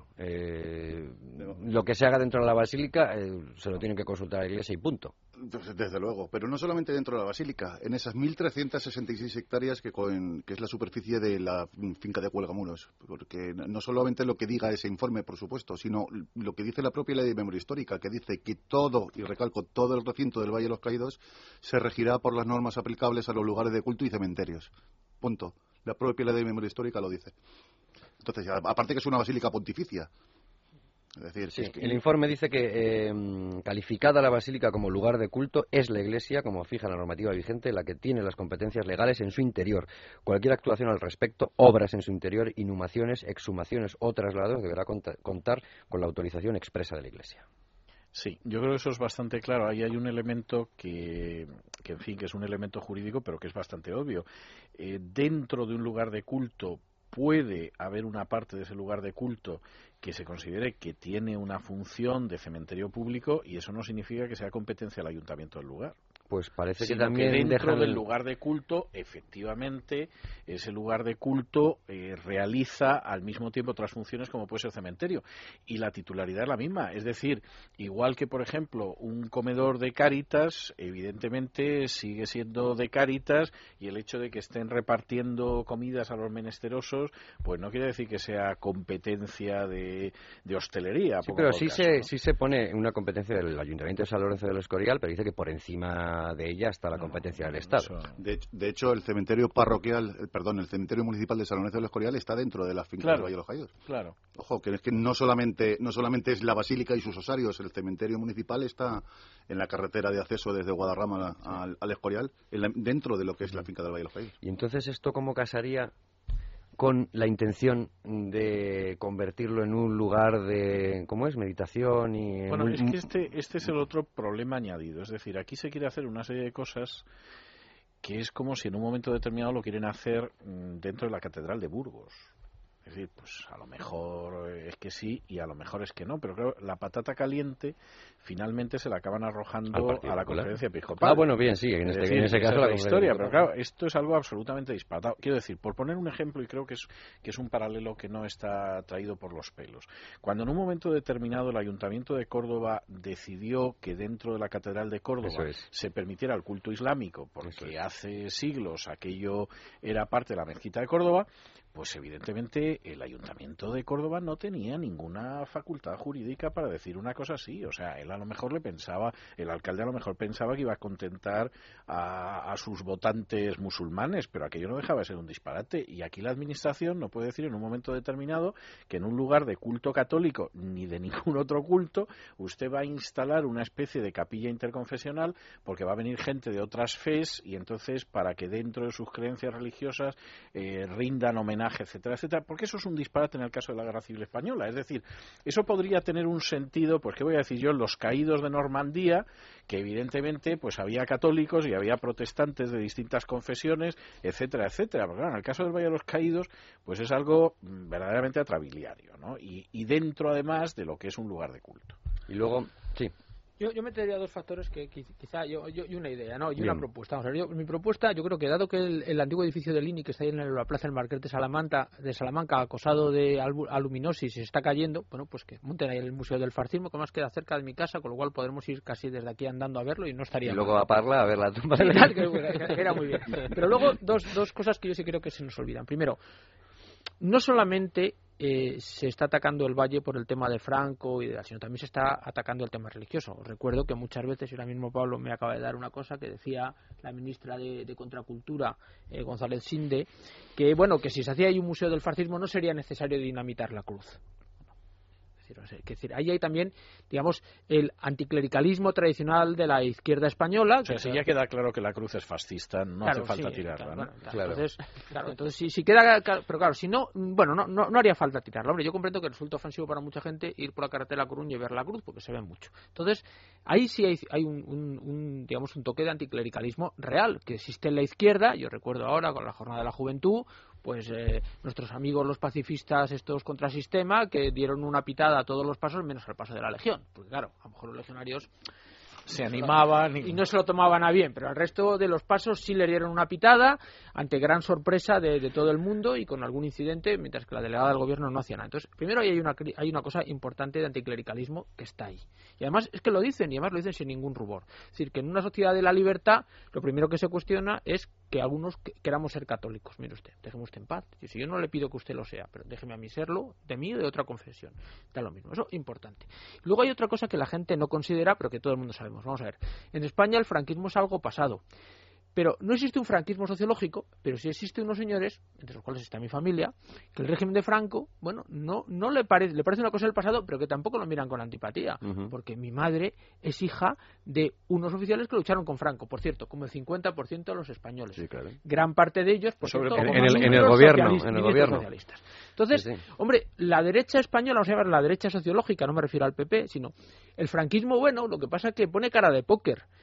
Lo que se haga dentro de la Basílica se lo tienen que consultar a la Iglesia y punto. Desde luego, pero no solamente dentro de la Basílica, en esas 1.366 hectáreas que es la superficie de la finca de Cuelgamuros, porque no solamente lo que diga ese informe, por supuesto, sino lo que dice la propia Ley de Memoria Histórica, que dice que todo, y recalco, todo el recinto del Valle de los Caídos se regirá por las normas aplicables a los lugares de culto y cementerios. Punto. La propia Ley de Memoria Histórica lo dice. Entonces, aparte que es una basílica pontificia. Es decir, sí, el informe dice que calificada la Basílica como lugar de culto es la Iglesia, como fija la normativa vigente, la que tiene las competencias legales en su interior. Cualquier actuación al respecto, obras en su interior, inhumaciones, exhumaciones o traslados deberá contar con la autorización expresa de la Iglesia. Sí, yo creo que eso es bastante claro. Ahí hay un elemento que en fin, que es un elemento jurídico, pero que es bastante obvio. Dentro de un lugar de culto puede haber una parte de ese lugar de culto que se considere que tiene una función de cementerio público, y eso no significa que sea competencia del ayuntamiento del lugar. Pues parece Sino que también que dentro dejan del lugar de culto, efectivamente, ese lugar de culto realiza al mismo tiempo otras funciones como puede ser el cementerio, y la titularidad es la misma. Es decir, igual que, por ejemplo, un comedor de Cáritas, evidentemente sigue siendo de Cáritas, y el hecho de que estén repartiendo comidas a los menesterosos, pues no quiere decir que sea competencia de hostelería. Sí, pero sí se pone una competencia del Ayuntamiento de San Lorenzo del Escorial, pero dice que por encima de ella está la competencia del Estado. De hecho, el cementerio el cementerio municipal de San Lorenzo del Escorial está dentro de la finca del Valle de los Caídos. Claro. Ojo, que es que no solamente es la basílica y sus osarios, el cementerio municipal está en la carretera de acceso desde Guadarrama al Escorial, dentro de lo que es la finca del Valle de los Caídos. Y entonces, ¿esto cómo casaría con la intención de convertirlo en un lugar de, ¿cómo es?, meditación y... Bueno, es que este es el otro problema añadido. Es decir, aquí se quiere hacer una serie de cosas que es como si en un momento determinado lo quieren hacer dentro de la Catedral de Burgos. Es decir, pues a lo mejor es que sí y a lo mejor es que no, pero claro, la patata caliente finalmente se la acaban arrojando a la Conferencia Episcopal. Ah, bueno, bien, sí, en ese caso es la historia, pero claro, esto es algo absolutamente disparatado. Quiero decir, por poner un ejemplo, y creo que es un paralelo que no está traído por los pelos. Cuando en un momento determinado el Ayuntamiento de Córdoba decidió que dentro de la Catedral de Córdoba se permitiera el culto islámico, porque hace siglos aquello era parte de la mezquita de Córdoba, pues evidentemente el Ayuntamiento de Córdoba no tenía ninguna facultad jurídica para decir una cosa así. O sea, él a lo mejor el alcalde a lo mejor pensaba que iba a contentar a sus votantes musulmanes, pero aquello no dejaba de ser un disparate. Y aquí la administración no puede decir en un momento determinado que en un lugar de culto católico ni de ningún otro culto usted va a instalar una especie de capilla interconfesional porque va a venir gente de otras fes, y entonces para que dentro de sus creencias religiosas rindan homenaje, etcétera, etcétera, porque eso es un disparate en el caso de la Guerra Civil Española. Es decir, eso podría tener un sentido, pues qué voy a decir yo, los caídos de Normandía, que evidentemente pues había católicos y había protestantes de distintas confesiones, etcétera, etcétera. Pero claro, en el caso del Valle de los Caídos, pues es algo verdaderamente atrabiliario, ¿no? Y dentro además de lo que es un lugar de culto. Y luego, sí. Yo metería dos factores que quizá y una idea, ¿no? Y una propuesta. Vamos a ver, mi propuesta, yo creo que dado que el antiguo edificio del INI que está ahí en la plaza del Marqués de Salamanca, acosado de aluminosis, se está cayendo, bueno, pues que monten ahí el Museo del Fascismo, que más queda cerca de mi casa, con lo cual podremos ir casi desde aquí andando a verlo y no estaría mal. Y luego a Parla a ver la tumba. Era muy bien. Pero luego dos cosas que yo sí creo que se nos olvidan. Primero, no solamente se está atacando el Valle por el tema de Franco y sino también se está atacando el tema religioso. Os recuerdo que muchas veces, y ahora mismo Pablo me acaba de dar una cosa que decía la ministra de Contracultura, González Sinde, que bueno, que si se hacía ahí un museo del fascismo no sería necesario dinamitar la cruz. Es decir, ahí hay también, digamos, el anticlericalismo tradicional de la izquierda española. O sea, si ya queda claro que la cruz es fascista, no hace falta tirarla, ¿no? Claro. Entonces si queda, pero claro, si no, bueno, no haría falta tirarla. Hombre, yo comprendo que resulta ofensivo para mucha gente ir por la carretera a Coruña y ver la cruz, porque se ve mucho. Entonces, ahí sí hay un toque de anticlericalismo real, que existe en la izquierda. Yo recuerdo ahora, con la Jornada de la Juventud, pues nuestros amigos los pacifistas estos contrasistema que dieron una pitada a todos los pasos menos al paso de la Legión, porque claro, a lo mejor los legionarios se animaban y no se lo tomaban a bien, pero al resto de los pasos sí le dieron una pitada ante gran sorpresa de todo el mundo y con algún incidente, mientras que la delegada del gobierno no hacía nada. Entonces, primero hay una cosa importante de anticlericalismo que está ahí. Y además es que lo dicen, y además lo dicen sin ningún rubor. Es decir, que en una sociedad de la libertad, lo primero que se cuestiona es que algunos queramos ser católicos. Mire usted, déjeme usted en paz. Si yo no le pido que usted lo sea, pero déjeme a mí serlo, de mí o de otra confesión. Da lo mismo. Eso es importante. Luego hay otra cosa que la gente no considera, pero que todo el mundo sabemos. Vamos a ver. En España el franquismo es algo pasado. Pero no existe un franquismo sociológico, pero sí existen unos señores, entre los cuales está mi familia, que el régimen de Franco, bueno, no le parece una cosa del pasado, pero que tampoco lo miran con antipatía, porque mi madre es hija de unos oficiales que lucharon con Franco, por cierto, como el 50% de los españoles. Sí, claro. Gran parte de ellos, por cierto, en el gobierno, socialistas. Entonces, hombre, la derecha española, vamos a llamar la derecha sociológica, no me refiero al PP, sino el franquismo, bueno, lo que pasa es que pone cara de póker.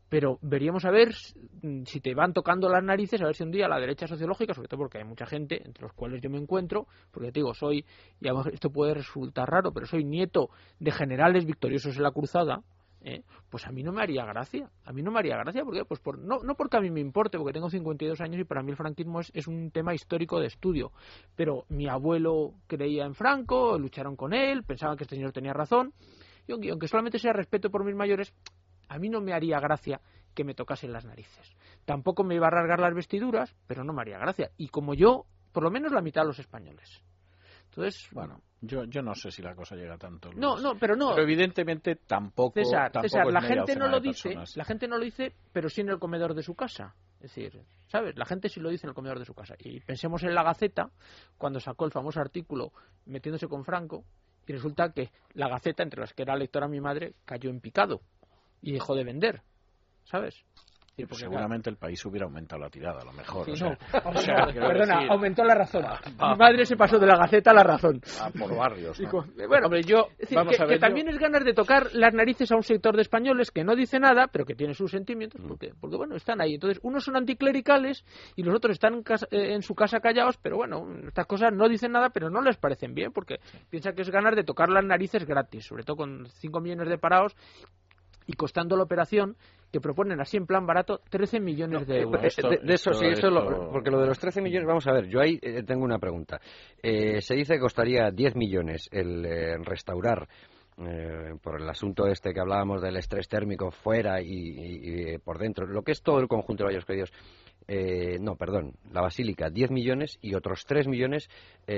pero veríamos a ver si te van tocando las narices, a ver si un día la derecha sociológica, sobre todo porque hay mucha gente, entre los cuales yo me encuentro, porque te digo, y además esto puede resultar raro, pero soy nieto de generales victoriosos en la cruzada, pues a mí no me haría gracia. ¿Por qué? Pues no porque a mí me importe, porque tengo 52 años y para mí el franquismo es un tema histórico de estudio, pero mi abuelo creía en Franco, lucharon con él, pensaban que este señor tenía razón, y aunque solamente sea respeto por mis mayores, a mí no me haría gracia que me tocasen las narices. Tampoco me iba a rasgar las vestiduras, pero no me haría gracia. Y como yo, por lo menos la mitad de los españoles. Entonces, bueno, yo no sé si la cosa llega tanto. Luis. Pero evidentemente tampoco. César, es la media gente no docena lo de dice, personas. la gente no lo dice, pero sí en el comedor de su casa. Es decir, ¿sabes? La gente sí lo dice en el comedor de su casa. Y pensemos en La Gaceta, cuando sacó el famoso artículo metiéndose con Franco, y resulta que La Gaceta, entre las que era lectora mi madre, cayó en picado y dejó de vender, ¿sabes? Sí, porque, seguramente el país hubiera aumentado la tirada, a lo mejor. Sí, perdona, decir, aumentó la razón. Mi madre se pasó de La Gaceta a La Razón. Por barrios, ¿no? Bueno, hombre, que también es ganas de tocar las narices a un sector de españoles que no dice nada, pero que tiene sus sentimientos, porque bueno, están ahí. Entonces, unos son anticlericales y los otros están en su casa callados, pero bueno, estas cosas no dicen nada, pero no les parecen bien, porque piensan que es ganas de tocar las narices gratis, sobre todo con 5 millones de parados y costando la operación que proponen así en plan barato 13 millones de euros. Porque lo de los 13 millones, vamos a ver, yo ahí tengo una pregunta. Se dice que costaría 10 millones el restaurar, por el asunto este que hablábamos del estrés térmico fuera y por dentro, lo que es todo el conjunto de Valle de los Caídos. La Basílica 10 millones y otros 3 millones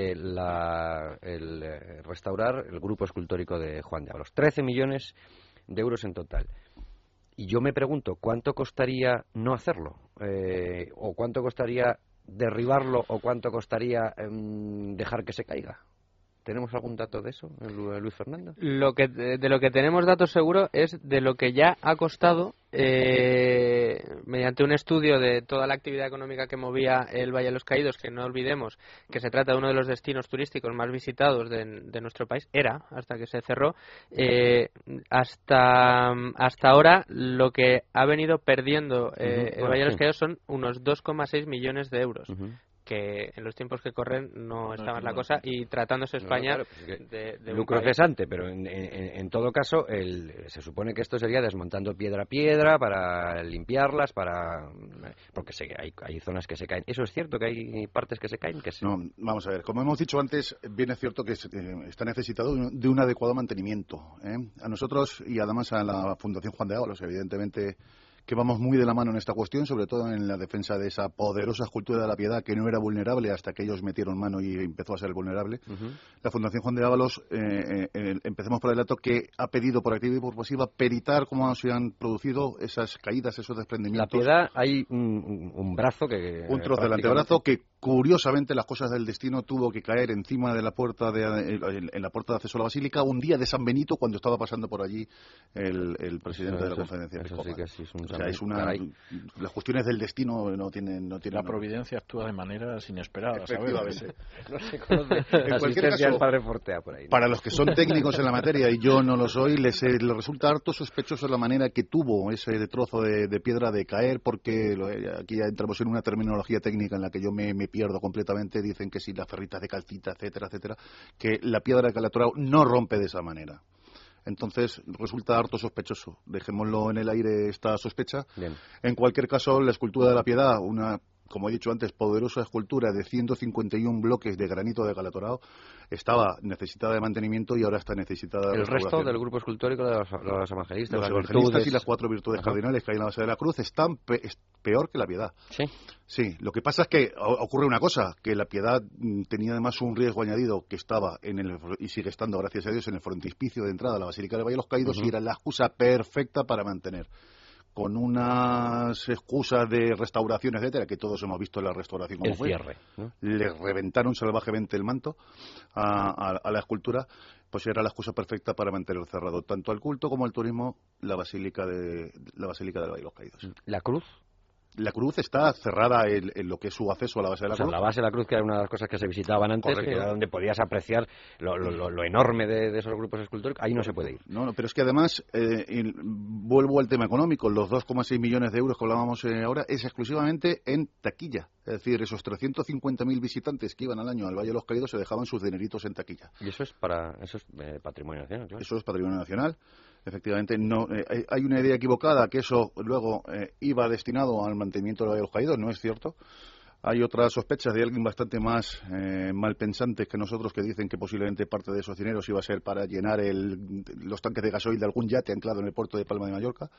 restaurar el grupo escultórico de Juan de Ábalos. 13 millones de euros en total. Y yo me pregunto, ¿cuánto costaría no hacerlo? ¿O cuánto costaría derribarlo? ¿O cuánto costaría dejar que se caiga? ¿Tenemos algún dato de eso, Luis Fernando? De lo que tenemos datos seguros es de lo que ya ha costado, mediante un estudio de toda la actividad económica que movía el Valle de los Caídos, que no olvidemos que se trata de uno de los destinos turísticos más visitados de nuestro país, hasta que se cerró, hasta ahora lo que ha venido perdiendo el Valle de los Caídos son unos 2,6 millones de euros. Que en los tiempos que corren no está mal la cosa, y tratándose España de lucro cesante, pero en todo caso se supone que esto sería desmontando piedra a piedra para limpiarlas, porque hay zonas que se caen. ¿Eso es cierto, que hay partes que se caen? No, vamos a ver, como hemos dicho antes, bien es cierto que está necesitado de un adecuado mantenimiento, a nosotros y además a la Fundación Juan de Ábalos, evidentemente, que vamos muy de la mano en esta cuestión, sobre todo en la defensa de esa poderosa escultura de la Piedad que no era vulnerable hasta que ellos metieron mano y empezó a ser vulnerable. La Fundación Juan de Ábalos, empecemos por el dato, que ha pedido por activa y por pasiva peritar cómo se han producido esas caídas, esos desprendimientos. La Piedad, hay un brazo que... Un trozo del antebrazo que, curiosamente, las cosas del destino, tuvo que caer encima de la puerta en la puerta de acceso a la Basílica un día de San Benito, cuando estaba pasando por allí el presidente de la conferencia episcopal. Las cuestiones del destino no tienen la providencia actúa de maneras inesperadas. No se conoce. En cualquier caso, el padre Fortea por ahí, ¿no? Para los que son técnicos en la materia, y yo no lo soy, les resulta harto sospechoso la manera que tuvo ese trozo de piedra de caer, porque aquí ya entramos en una terminología técnica en la que yo me pierdo completamente. Dicen que si las ferritas de calcita, etcétera, etcétera, que la piedra de Calatrava no rompe de esa manera. Entonces resulta harto sospechoso. Dejémoslo en el aire esta sospecha. Bien. En cualquier caso, la escultura de la Piedad, una, como he dicho antes, poderosa escultura de 151 bloques de granito de Calatrava, estaba necesitada de mantenimiento y ahora está necesitada de el restauración. resto del grupo escultórico de los evangelistas, los las evangelistas virtudes... y las 4 virtudes cardinales que hay en la base de la cruz están peor que la Piedad. Sí, lo que pasa es que ocurre una cosa, que la Piedad tenía además un riesgo añadido, que estaba y sigue estando, gracias a Dios, en el frontispicio de entrada a la Basílica del Valle de los Caídos, y era la excusa perfecta para mantener, con unas excusas de restauración, etcétera, que todos hemos visto en la restauración como fue. Cierre, ¿no? Le reventaron salvajemente el manto a la escultura, pues era la excusa perfecta para mantener cerrado tanto al culto como al turismo la Basílica del Valle de los Caídos. La cruz La cruz está cerrada en lo que es su acceso a la base de la cruz. La base de la cruz, que era una de las cosas que se visitaban antes, que era donde podías apreciar lo enorme de esos grupos escultóricos. Ahí no se puede ir. No, pero es que además, vuelvo al tema económico, los 2,6 millones de euros que hablábamos ahora es exclusivamente en taquilla. Es decir, esos 350.000 visitantes que iban al año al Valle de los Caídos se dejaban sus dineritos en taquilla. Y eso es patrimonio nacional, claro. Eso es patrimonio nacional. Efectivamente, no hay una idea equivocada que eso luego iba destinado al mantenimiento del Valle de los Caídos. No es cierto. Hay otras sospechas de alguien bastante más malpensante que nosotros, que dicen que posiblemente parte de esos dineros iba a ser para llenar los tanques de gasoil de algún yate anclado en el puerto de Palma de Mallorca.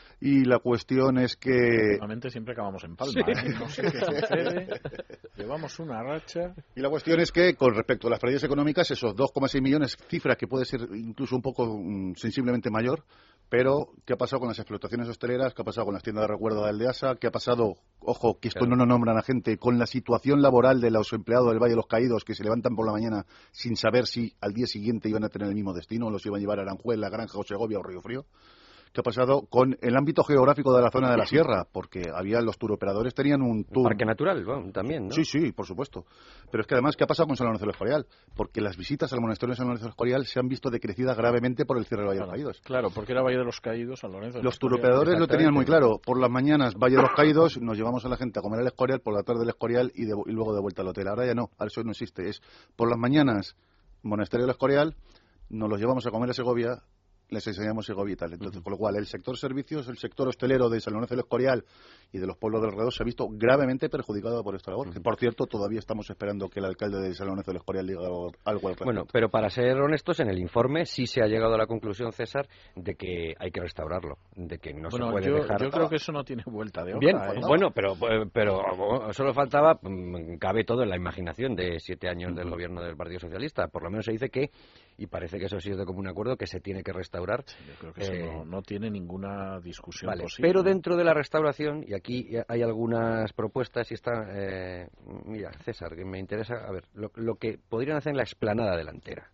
Y la cuestión es que... Normalmente siempre acabamos en Palma, No sé qué sucede. Llevamos una racha. Y la cuestión es que, con respecto a las pérdidas económicas, esos 2,6 millones, cifra que puede ser incluso un poco sensiblemente mayor, pero ¿qué ha pasado con las explotaciones hosteleras? ¿Qué ha pasado con las tiendas de recuerdo de Aldeasa? ¿Qué ha pasado, ojo, que esto no nos nombran a gente, con la situación laboral de los empleados del Valle de los Caídos, que se levantan por la mañana sin saber si al día siguiente iban a tener el mismo destino, los iban a llevar a Aranjuez, La Granja o Segovia o Río Frío? ¿Qué ha pasado con el ámbito geográfico de la zona de la sierra? Porque los turoperadores tenían un tour... Parque natural, bueno, también, ¿no? Sí, por supuesto. Pero es que además, ¿qué ha pasado con San Lorenzo del Escorial? Porque las visitas al monasterio de San Lorenzo del Escorial se han visto decrecidas gravemente por el cierre del Valle de los Caídos. Claro, porque era Valle de los Caídos, San Lorenzo. Los turoperadores lo tenían muy claro. Por las mañanas, Valle de los Caídos, nos llevamos a la gente a comer el Escorial, por la tarde el Escorial y luego de vuelta al hotel. Ahora ya no, ahora eso no existe. Es por las mañanas, monasterio del Escorial, nos los llevamos a comer a Segovia, les enseñamos Segovia y tal. Entonces, con lo cual, el sector servicios, el sector hostelero de San Lorenzo del Escorial y de los pueblos de alrededor se ha visto gravemente perjudicado por esta labor. Que, por cierto, todavía estamos esperando que el alcalde de San Lorenzo del Escorial diga algo al respecto. Bueno, pero para ser honestos, en el informe sí se ha llegado a la conclusión, César, de que hay que restaurarlo, de que no se puede dejar... Yo creo que eso no tiene vuelta de hoja. Bien, bueno, pero solo faltaba, cabe todo en la imaginación de 7 años del gobierno del Partido Socialista. Por lo menos se dice que, y parece que eso ha sido de común acuerdo, que se tiene que restaurar. Sí, yo creo que eso no tiene ninguna discusión posible. Pero dentro de la restauración, y aquí hay algunas propuestas, y está, mira, César, que me interesa, a ver, lo que podrían hacer en la explanada delantera.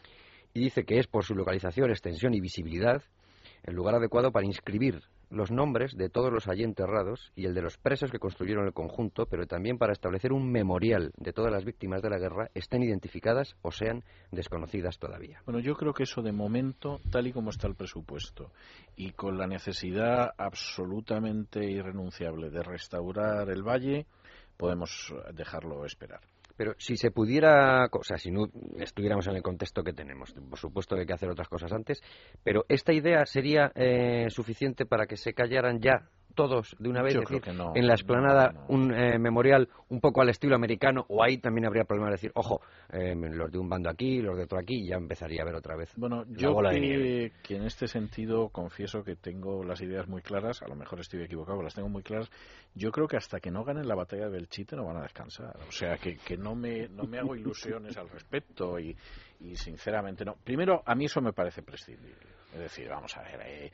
Y dice que es por su localización, extensión y visibilidad el lugar adecuado para inscribir los nombres de todos los allí enterrados y el de los presos que construyeron el conjunto, pero también para establecer un memorial de todas las víctimas de la guerra, estén identificadas o sean desconocidas todavía. Bueno, yo creo que eso de momento, tal y como está el presupuesto y con la necesidad absolutamente irrenunciable de restaurar el valle, podemos dejarlo esperar. Pero si se pudiera, o sea, si no estuviéramos en el contexto que tenemos, por supuesto que hay que hacer otras cosas antes, pero esta idea sería suficiente para que se callaran ya todos de una vez. Yo decir, creo que no, en la explanada no. un memorial un poco al estilo americano, o ahí también habría problema de decir, ojo, los de un bando aquí, los de otro aquí, y ya empezaría a ver otra vez. Bueno, yo que en este sentido confieso que tengo las ideas muy claras, a lo mejor estoy equivocado, las tengo muy claras. Yo creo que hasta que no ganen la batalla de Belchite no van a descansar. O sea, que no me hago ilusiones al respecto y sinceramente no. Primero, a mí eso me parece prescindible. Es decir, vamos a ver,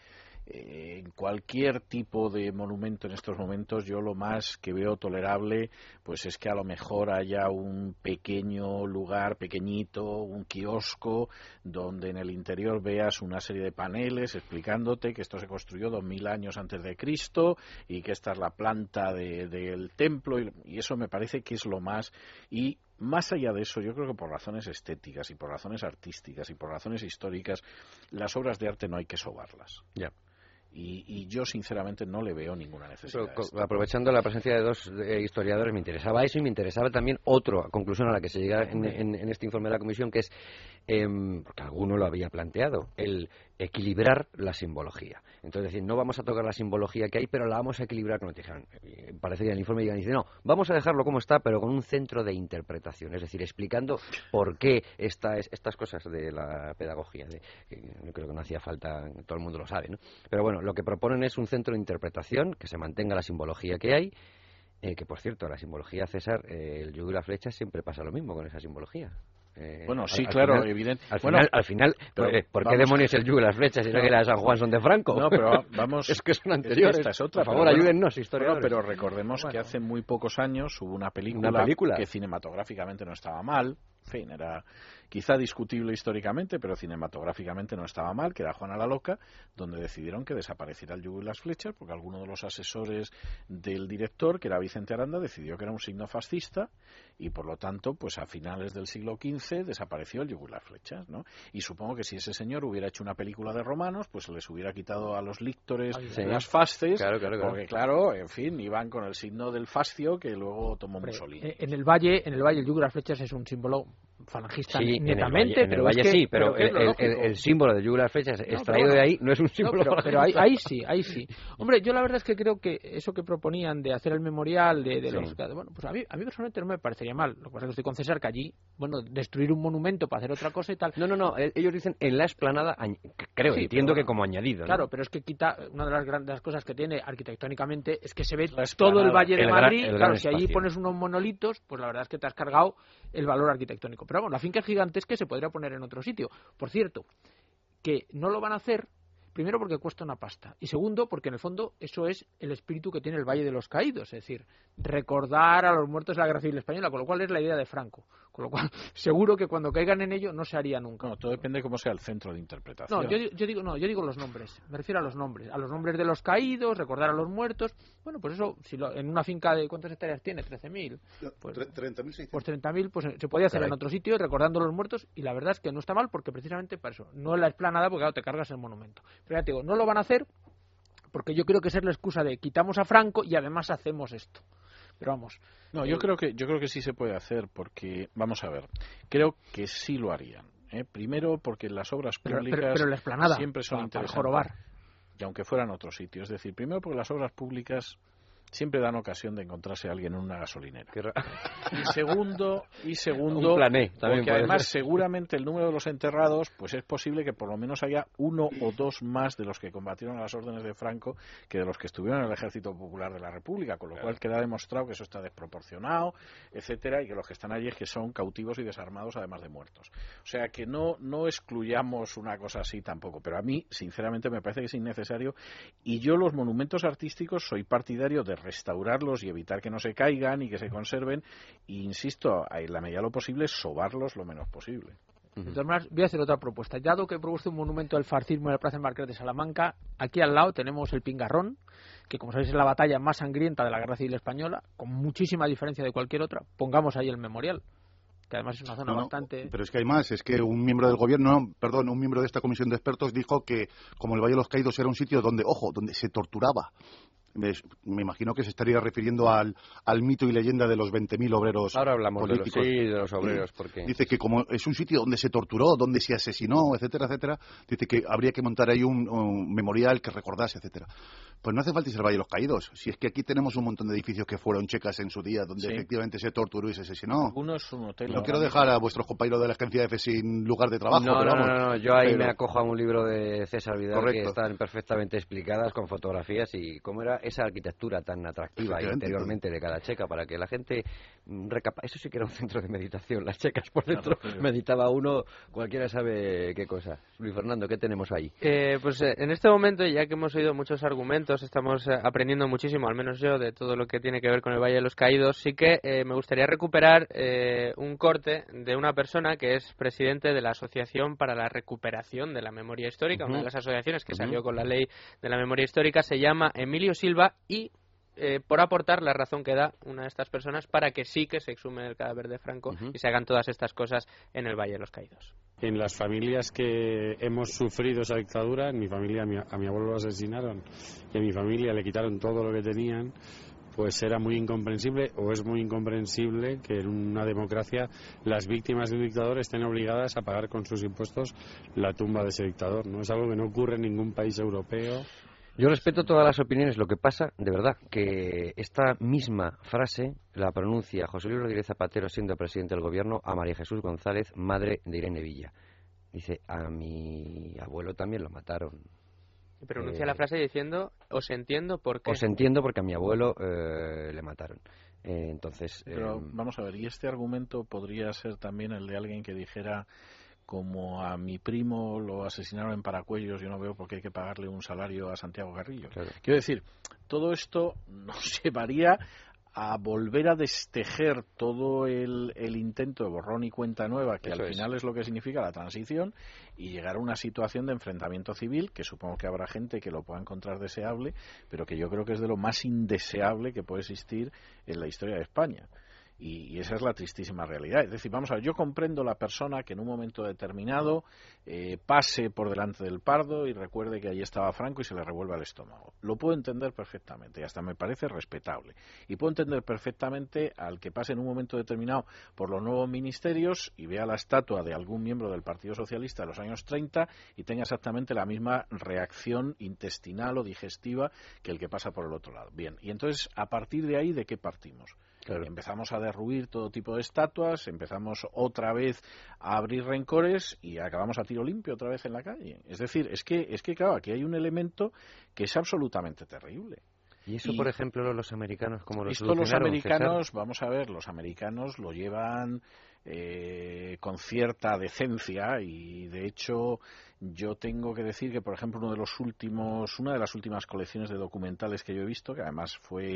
en cualquier tipo de monumento en estos momentos, yo lo más que veo tolerable pues es que a lo mejor haya un pequeño lugar, pequeñito, un kiosco, donde en el interior veas una serie de paneles explicándote que esto se construyó 2000 años antes de Cristo y que esta es la planta del templo, y eso me parece que es lo más. Y más allá de eso, yo creo que por razones estéticas y por razones artísticas y por razones históricas, las obras de arte no hay que sobarlas. Ya. Y yo sinceramente no le veo ninguna necesidad. Pero, aprovechando la presencia de dos historiadores, me interesaba eso y me interesaba también otra conclusión a la que se llega en este informe de la Comisión, que es, porque alguno lo había planteado, el equilibrar la simbología. Entonces, decir, no vamos a tocar la simbología que hay, pero la vamos a equilibrar, como te dijeron. Parece que en el informe dice, no, vamos a dejarlo como está, pero con un centro de interpretación, es decir, explicando por qué estas cosas de la pedagogía, yo creo que no hacía falta, todo el mundo lo sabe, ¿no? Pero bueno, lo que proponen es un centro de interpretación, que se mantenga la simbología que hay, que por cierto, la simbología, César, el yugo y la flecha, siempre pasa lo mismo con esa simbología. Bueno, sí, claro, evidente. Al final, ¿por qué demonios el yugo y las flechas? ¿Será que las de San Juan son de Franco? No, pero vamos... es que son anteriores. Esta es otra. Por favor, ayúdennos, historiadores. Pero recordemos que hace muy pocos años hubo una película que cinematográficamente no estaba mal, en fin, quizá discutible históricamente, pero cinematográficamente no estaba mal, que era Juana la Loca, donde decidieron que desapareciera el yugo y las flechas, porque alguno de los asesores del director, que era Vicente Aranda, decidió que era un signo fascista, y por lo tanto, pues a finales del siglo XV desapareció el yugo y las flechas, ¿no? Y supongo que si ese señor hubiera hecho una película de romanos, pues se les hubiera quitado a los líctores las fasces, porque claro, en fin, iban con el signo del fascio que luego tomó Mussolini. En el valle el yugo y las flechas es un símbolo falangista netamente, en el valle sí, pero el símbolo del yugo y las flechas extraído de ahí no es un símbolo. Pero ahí sí. Hombre, yo la verdad es que creo que eso que proponían de hacer el memorial de los... Bueno, pues a mí personalmente no me parecería mal. Lo que pasa es que estoy con César que allí, bueno, destruir un monumento para hacer otra cosa y tal... No, ellos dicen en la explanada, creo, entiendo que como añadido, ¿no? Claro, pero es que quita una de las grandes cosas que tiene arquitectónicamente es que se ve todo el Valle de Madrid. Claro, si allí pones unos monolitos, pues la verdad es que te has cargado el valor arquitectónico. Pero bueno, la finca gigantesca se podría poner en otro sitio. Por cierto, que no lo van a hacer, primero porque cuesta una pasta, y segundo porque en el fondo eso es el espíritu que tiene el Valle de los Caídos, es decir, recordar a los muertos de la Guerra Civil Española, con lo cual es la idea de Franco, con lo cual seguro que cuando caigan en ello no se haría nunca. No, todo depende de cómo sea el centro de interpretación. Yo digo los nombres, me refiero a los nombres de los caídos, recordar a los muertos. Bueno, pues eso, en una finca de ¿cuántas hectáreas tiene? 13.000. Pues 30.000. Pues 30.000, pues se podía hacer en otro sitio recordando a los muertos, y la verdad es que no está mal porque precisamente para eso, no en la explanada porque claro, te cargas el monumento. Pero ya te digo, no lo van a hacer porque yo creo que esa es la excusa de quitamos a Franco y además hacemos esto. Pero vamos. No, yo creo que sí se puede hacer porque, vamos a ver, creo que sí lo harían. Primero porque las obras públicas pero la explanada, siempre son interesantes. Para jorobar. Y aunque fueran otros sitios. Es decir, primero porque las obras públicas siempre dan ocasión de encontrarse a alguien en una gasolinera. Y segundo un plané, porque además seguramente el número de los enterrados, pues es posible que por lo menos haya uno o dos más de los que combatieron a las órdenes de Franco que de los que estuvieron en el Ejército Popular de la República, con lo cual queda demostrado que eso está desproporcionado, etcétera, y que los que están allí es que son cautivos y desarmados además de muertos. O sea que no excluyamos una cosa así tampoco, pero a mí sinceramente me parece que es innecesario, y yo los monumentos artísticos soy partidario de restaurarlos y evitar que no se caigan y que se conserven, e insisto, en la medida de lo posible, sobarlos lo menos posible. De todas maneras, voy a hacer otra propuesta. Dado que he propuesto un monumento del fascismo en la Plaza Marqués de Salamanca, aquí al lado tenemos el Pingarrón, que como sabéis es la batalla más sangrienta de la Guerra Civil Española, con muchísima diferencia de cualquier otra. Pongamos ahí el memorial, que además es una zona bastante... Pero es que hay más, es que un miembro del gobierno, un miembro de esta comisión de expertos dijo que como el Valle de los Caídos era un sitio donde se torturaba. Me imagino que se estaría refiriendo al mito y leyenda de los 20.000 obreros. Ahora hablamos políticos. de los obreros. Porque... Dice que como es un sitio donde se torturó, donde se asesinó, etcétera, etcétera, dice que habría que montar ahí un memorial que recordase, etcétera. Pues no hace falta irse al Valle de los Caídos. Si es que aquí tenemos un montón de edificios que fueron checas en su día, donde efectivamente se torturó y se asesinó. Algunos son hoteles. No quiero dejar a vuestros compañeros de la agencia F sin lugar de trabajo. No, yo ahí me acojo a un libro de César Vidal que están perfectamente explicadas con fotografías y cómo era esa arquitectura tan atractiva interiormente de cada checa para que la gente eso sí que era un centro de meditación, las checas por dentro meditaba uno, cualquiera sabe qué cosa. Luis Fernando, ¿qué tenemos ahí? Pues en este momento, ya que hemos oído muchos argumentos, estamos aprendiendo muchísimo, al menos yo, de todo lo que tiene que ver con el Valle de los Caídos. Sí que me gustaría recuperar un corte de una persona que es presidente de la Asociación para la Recuperación de la Memoria Histórica, una de las asociaciones que salió con la ley de la memoria histórica. Se llama Emilio Silva y por aportar la razón que da una de estas personas para que sí que se exhume el cadáver de Franco y se hagan todas estas cosas en el Valle de los Caídos. En las familias que hemos sufrido esa dictadura, en mi familia a mi abuelo lo asesinaron y a mi familia le quitaron todo lo que tenían, pues era muy incomprensible o es muy incomprensible que en una democracia las víctimas de un dictador estén obligadas a pagar con sus impuestos la tumba de ese dictador. No es algo que no ocurre en ningún país europeo. Yo respeto todas las opiniones, lo que pasa, de verdad, que esta misma frase la pronuncia José Luis Rodríguez Zapatero siendo presidente del gobierno a María Jesús González, madre de Irene Villa. Dice, a mi abuelo también lo mataron. Y pronuncia la frase diciendo, os entiendo por qué. Os entiendo porque a mi abuelo le mataron. Entonces... Pero vamos a ver, y este argumento podría ser también el de alguien que dijera... como a mi primo lo asesinaron en Paracuellos, yo no veo por qué hay que pagarle un salario a Santiago Garrillo. Claro. Quiero decir, todo esto nos llevaría a volver a destejer todo el intento de borrón y cuenta nueva, que Eso al final es lo que significa la transición, y llegar a una situación de enfrentamiento civil, que supongo que habrá gente que lo pueda encontrar deseable, pero que yo creo que es de lo más indeseable que puede existir en la historia de España. Y esa es la tristísima realidad. Es decir, vamos a ver, yo comprendo la persona que en un momento determinado pase por delante del Pardo y recuerde que allí estaba Franco y se le revuelva el estómago. Lo puedo entender perfectamente y hasta me parece respetable. Y puedo entender perfectamente al que pase en un momento determinado por los nuevos ministerios y vea la estatua de algún miembro del Partido Socialista de los años 30 y tenga exactamente la misma reacción intestinal o digestiva que el que pasa por el otro lado. Bien, y entonces, a partir de ahí, ¿de qué partimos? Claro. Empezamos a derruir todo tipo de estatuas, empezamos otra vez a abrir rencores y acabamos a tiro limpio otra vez en la calle. Es decir, es que claro, aquí hay un elemento que es absolutamente terrible. ¿Y eso, por ejemplo, los americanos cómo lo solucionaron? Los americanos, César? vamos a ver, los americanos lo llevan con cierta decencia y, de hecho, yo tengo que decir que, por ejemplo, una de las últimas colecciones de documentales que yo he visto, que además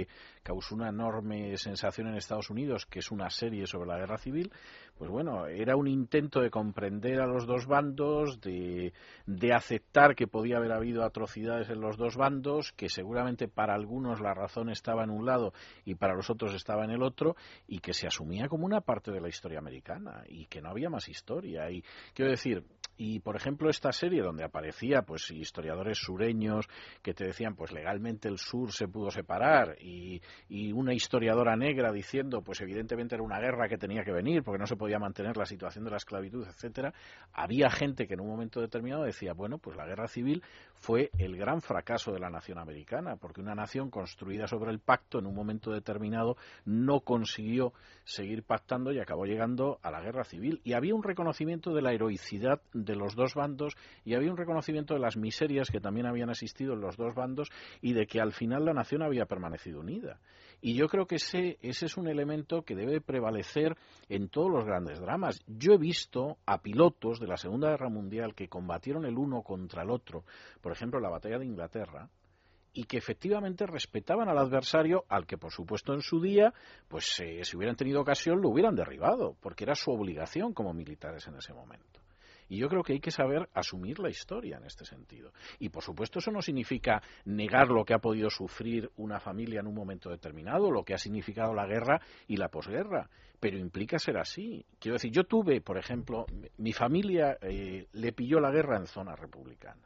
causó una enorme sensación en Estados Unidos, que es una serie sobre la guerra civil, pues bueno, era un intento de comprender a los dos bandos, de aceptar que podía haber habido atrocidades en los dos bandos, que seguramente para algunos la razón estaba en un lado y para los otros estaba en el otro, y que se asumía como una parte de la historia americana y que no había más historia. Y quiero decir, y por ejemplo esta serie donde aparecía pues historiadores sureños que te decían pues legalmente el sur se pudo separar y una historiadora negra diciendo pues evidentemente era una guerra que tenía que venir porque no se podía mantener la situación de la esclavitud, etcétera. Había gente que en un momento determinado decía bueno, pues la guerra civil fue el gran fracaso de la nación americana, porque una nación construida sobre el pacto en un momento determinado no consiguió seguir pactando y acabó llegando a la guerra civil. Y había un reconocimiento de la heroicidad de los dos bandos y había un reconocimiento de las miserias que también habían existido en los dos bandos y de que al final la nación había permanecido unida. Y yo creo que ese es un elemento que debe prevalecer en todos los grandes dramas. Yo he visto a pilotos de la Segunda Guerra Mundial que combatieron el uno contra el otro, por ejemplo, en la batalla de Inglaterra, y que efectivamente respetaban al adversario, al que por supuesto en su día, pues si hubieran tenido ocasión lo hubieran derribado, porque era su obligación como militares en ese momento. Y yo creo que hay que saber asumir la historia en este sentido. Y por supuesto eso no significa negar lo que ha podido sufrir una familia en un momento determinado, lo que ha significado la guerra y la posguerra, pero implica ser así. Quiero decir, yo tuve, por ejemplo, mi familia le pilló la guerra en zona republicana.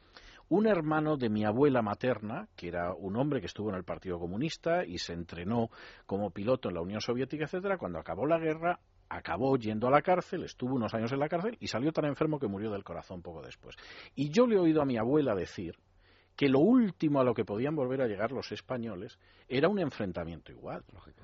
Un hermano de mi abuela materna, que era un hombre que estuvo en el Partido Comunista y se entrenó como piloto en la Unión Soviética, etcétera, cuando acabó la guerra acabó yendo a la cárcel, estuvo unos años en la cárcel y salió tan enfermo que murió del corazón poco después. Y yo le he oído a mi abuela decir que lo último a lo que podían volver a llegar los españoles era un enfrentamiento igual. Lógico.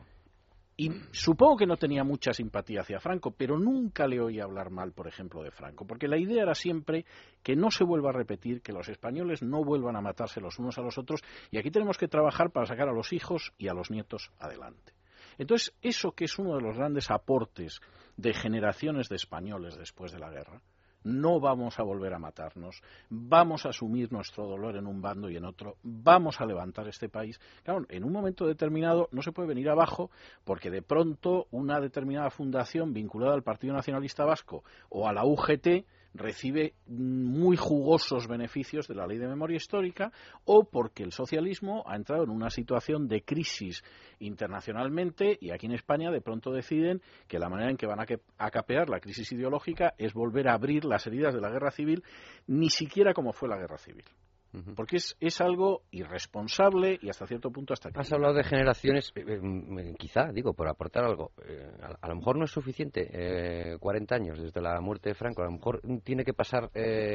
Y supongo que no tenía mucha simpatía hacia Franco, pero nunca le oí hablar mal, por ejemplo, de Franco, porque la idea era siempre que no se vuelva a repetir, que los españoles no vuelvan a matarse los unos a los otros, y aquí tenemos que trabajar para sacar a los hijos y a los nietos adelante. Entonces, eso que es uno de los grandes aportes de generaciones de españoles después de la guerra, no vamos a volver a matarnos, vamos a asumir nuestro dolor en un bando y en otro, vamos a levantar este país. Claro, en un momento determinado no se puede venir abajo porque de pronto una determinada fundación vinculada al Partido Nacionalista Vasco o a la UGT recibe muy jugosos beneficios de la Ley de Memoria Histórica o porque el socialismo ha entrado en una situación de crisis internacionalmente y aquí en España de pronto deciden que la manera en que van a capear la crisis ideológica es volver a abrir las heridas de la guerra civil, ni siquiera como fue la guerra civil. Porque es algo irresponsable y hasta cierto punto hasta aquí. Has hablado de generaciones, quizá, digo, por aportar algo. A lo mejor no es suficiente 40 años desde la muerte de Franco. A lo mejor tiene que pasar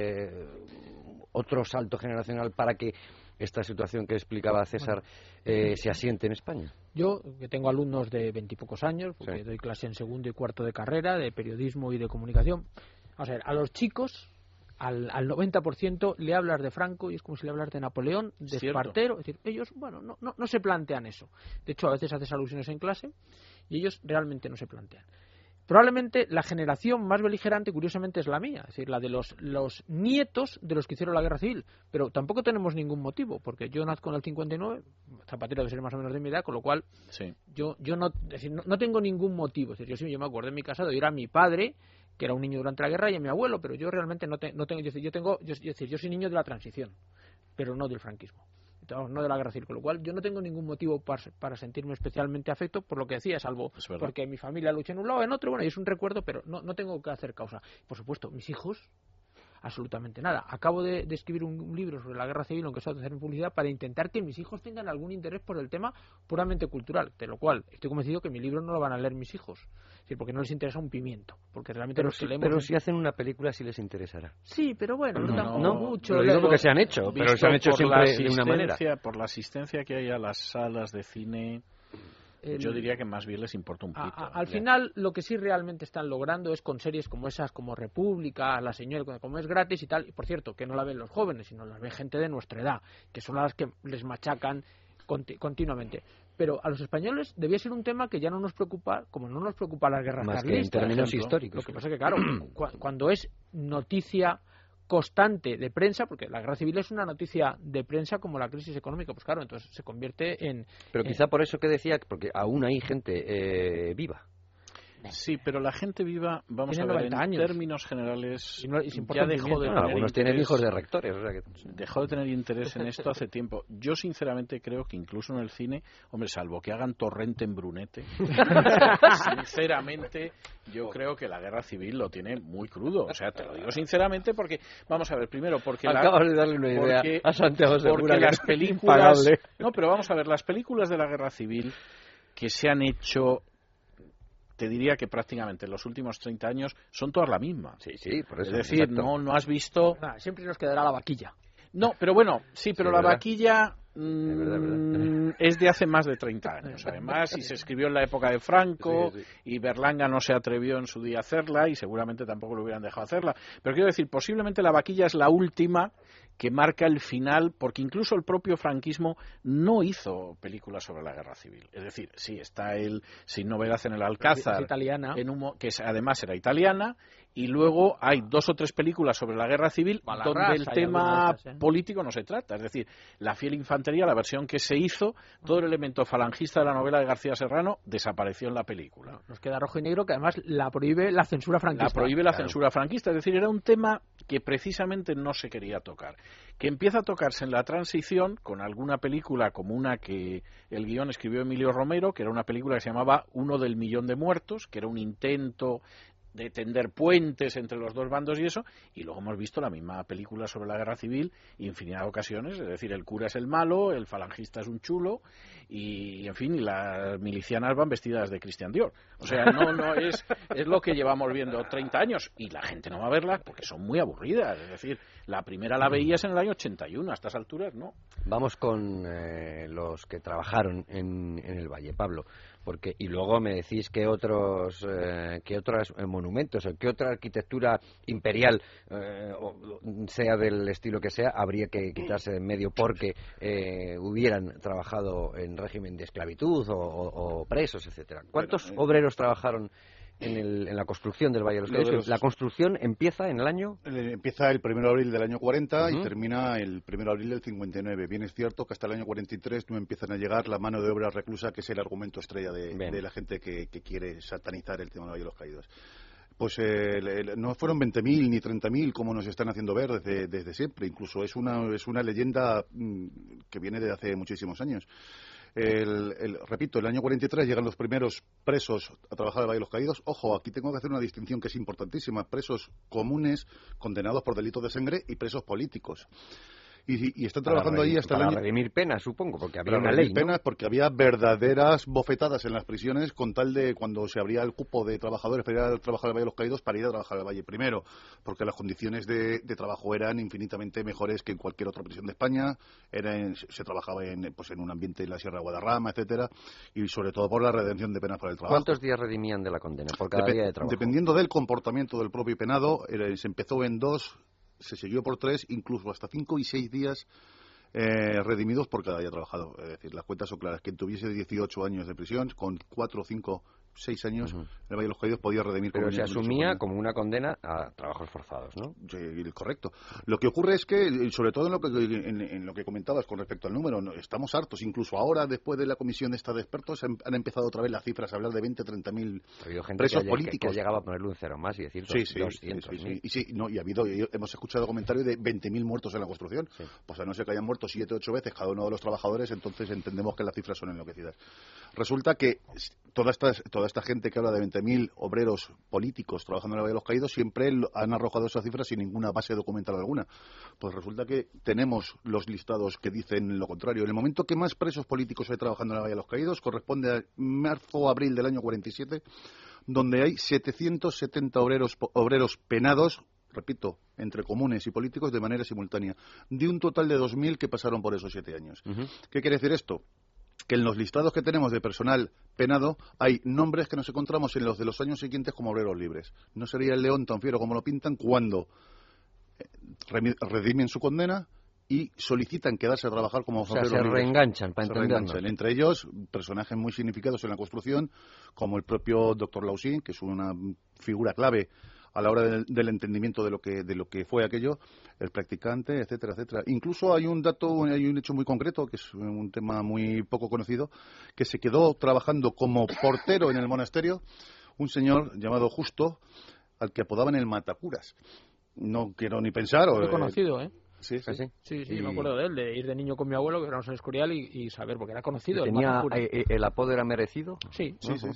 otro salto generacional para que esta situación que explicaba César se asiente en España. Yo, que tengo alumnos de 20 y pocos años, porque doy clase en segundo y cuarto de carrera, de periodismo y de comunicación. Vamos a ver, a los chicos, al 90% le hablas de Franco y es como si le hablas de Napoleón, de Espartero. Es decir, ellos, bueno, no se plantean eso. De hecho, a veces haces alusiones en clase y ellos realmente no se plantean. Probablemente la generación más beligerante, curiosamente, es la mía, es decir, la de los nietos de los que hicieron la guerra civil. Pero tampoco tenemos ningún motivo, porque yo nazco en el 59, Zapatero debe ser más o menos de mi edad, con lo cual sí. yo no, es decir, no tengo ningún motivo. Es decir, yo me acuerdo en mi casa de oír a mi padre, que era un niño durante la guerra, y a mi abuelo, pero yo realmente no tengo. Yo soy niño de la transición, pero no del franquismo. No de la guerra civil, con lo cual yo no tengo ningún motivo para sentirme especialmente afecto por lo que decía, salvo porque mi familia lucha en un lado o en otro, bueno, y es un recuerdo, pero no tengo que hacer causa. Por supuesto, mis hijos, absolutamente nada. Acabo de escribir un libro sobre la guerra civil, aunque sea de hacer publicidad, para intentar que mis hijos tengan algún interés por el tema puramente cultural, de lo cual estoy convencido que mi libro no lo van a leer mis hijos, es decir, porque no les interesa un pimiento, porque realmente los que leemos... Pero si hacen una película sí les interesará. Sí, pero bueno, no mucho. Lo digo porque se han hecho, pero se han hecho siempre de una manera. Por la asistencia que hay a las salas de cine... Yo diría que más bien les importa un pito. Al final, lo que sí realmente están logrando es con series como esas, como República, La Señora, como es gratis y tal, y por cierto, que no la ven los jóvenes, sino las ve gente de nuestra edad, que son las que les machacan continuamente. Pero a los españoles debía ser un tema que ya no nos preocupa, como no nos preocupa las guerras carlistas. Más que en términos históricos. Lo que pasa es que, claro, cuando es noticia constante de prensa, porque la guerra civil es una noticia de prensa como la crisis económica, pues claro, entonces se convierte en... Pero quizá por eso que decía, porque aún hay gente viva. Sí, pero la gente viva, vamos a ver, en términos generales, ya dejó de tener algunos tienen hijos de rectores. O sea que... Dejó de tener interés en esto hace tiempo. Yo sinceramente creo que incluso en el cine, hombre, salvo que hagan Torrente en Brunete, sinceramente yo creo que la guerra civil lo tiene muy crudo. O sea, te lo digo sinceramente porque, vamos a ver, primero porque... Acabas de darle una idea a Santiago Segura, porque las películas... No, pero vamos a ver, las películas de la guerra civil que se han hecho... Te diría que prácticamente en los últimos 30 años son todas la misma. Sí, por eso. Es decir, no has visto... siempre nos quedará la vaquilla. No, pero bueno, sí, pero la vaquilla verdad. Es de hace más de 30 años, además, y se escribió en la época de Franco, y Berlanga no se atrevió en su día a hacerla, y seguramente tampoco lo hubieran dejado hacerla. Pero quiero decir, posiblemente la vaquilla es la última que marca el final, porque incluso el propio franquismo no hizo películas sobre la guerra civil. Es decir, sí, está el Sin Novedad en el Alcázar, italiana, que además era italiana, y luego hay 2 o 3 películas sobre la guerra civil donde el tema político no se trata. Es decir, La fiel infantería, la versión que se hizo, todo el elemento falangista de la novela de García Serrano desapareció en la película. Nos queda rojo y negro, que además la prohíbe la censura franquista. La prohíbe la censura franquista. Es decir, era un tema que precisamente no se quería tocar. Que empieza a tocarse en la transición con alguna película como una que el guión escribió Emilio Romero, que era una película que se llamaba Uno del millón de muertos, que era un intento de tender puentes entre los dos bandos y eso, y luego hemos visto la misma película sobre la guerra civil infinidad de ocasiones, es decir, el cura es el malo, el falangista es un chulo, y en fin, y las milicianas van vestidas de Christian Dior. O sea, no es lo que llevamos viendo 30 años, y la gente no va a verlas porque son muy aburridas, es decir, la primera la veías en el año 81, a estas alturas no. Vamos con los que trabajaron en el Valle, Pablo. Y luego me decís que otros monumentos o qué otra arquitectura imperial, sea del estilo que sea, habría que quitarse de en medio porque hubieran trabajado en régimen de esclavitud o presos, etcétera. ¿Cuántos obreros trabajaron en la construcción del Valle de los Caídos? La construcción empieza en el año... Empieza el 1 de abril del año 40 y termina el 1 de abril del 59. Bien es cierto que hasta el año 43 no empiezan a llegar la mano de obra reclusa, que es el argumento estrella de la gente que quiere satanizar el tema del Valle de los Caídos. Pues no fueron 20.000 ni 30.000 como nos están haciendo ver desde siempre. Incluso es una leyenda que viene de hace muchísimos años. Repito, el año 43 llegan los primeros presos a trabajar en el Valle de los Caídos. Ojo, aquí tengo que hacer una distinción que es importantísima. Presos comunes condenados por delitos de sangre y presos políticos. Y están trabajando ahí hasta el año... Para redimir penas, supongo, porque había una ley, ¿no? Penas, porque había verdaderas bofetadas en las prisiones con tal de cuando se abría el cupo de trabajadores para ir a trabajar al Valle de los Caídos, para ir a trabajar al Valle primero, porque las condiciones de trabajo eran infinitamente mejores que en cualquier otra prisión de España. Se trabajaba en un ambiente en la Sierra de Guadarrama, etcétera, y sobre todo por la redención de penas para el trabajo. ¿Cuántos días redimían de la condena por cada día de trabajo? Dependiendo del comportamiento del propio penado, se empezó en 2, se siguió por 3, incluso hasta 5 y 6 días redimidos por cada día trabajado. Es decir, las cuentas son claras. Quien tuviese 18 años de prisión, con 4 o 5 6 años, el Valle de los Caídos podía redimir. Pero se asumía como una condena a trabajos forzados, ¿no? Sí, correcto. Lo que ocurre es que, sobre todo en lo que comentabas con respecto al número, estamos hartos. Incluso ahora, después de la comisión esta de expertos, han empezado otra vez las cifras a hablar de 20-30.000 presos políticos. Que ha llegado a ponerle un cero más y decir 200.000. Hemos escuchado comentarios de 20.000 muertos en la construcción. Sí. Pues a no ser que hayan muerto 7 o 8 veces cada uno de los trabajadores, entonces entendemos que las cifras son enloquecidas. Resulta que toda esta gente que habla de 20.000 obreros políticos trabajando en el Valle de los Caídos siempre han arrojado esas cifras sin ninguna base documental alguna. Pues resulta que tenemos los listados que dicen lo contrario. En el momento que más presos políticos hay trabajando en el Valle de los Caídos corresponde a marzo o abril del año 47, donde hay 770 obreros penados, repito, entre comunes y políticos de manera simultánea, de un total de 2.000 que pasaron por esos 7 años. ¿Qué quiere decir esto? Que en los listados que tenemos de personal penado hay nombres que nos encontramos en los de los años siguientes como obreros libres. No sería el león tan fiero como lo pintan cuando redimen su condena y solicitan quedarse a trabajar como obreros libres. Se reenganchan, para entendernos. Entre ellos, personajes muy significados en la construcción, como el propio doctor Lausín, que es una figura clave a la hora del entendimiento de lo que fue aquello, el practicante, etcétera, etcétera. Incluso hay un hecho muy concreto, que es un tema muy poco conocido, que se quedó trabajando como portero en el monasterio, un señor llamado Justo, al que apodaban el Matacuras. No quiero ni pensar. Muy conocido, ¿eh? Sí, me acuerdo de él, de ir de niño con mi abuelo, que éramos en Escorial, y saber, porque era conocido. ¿El apodo era merecido? Sí.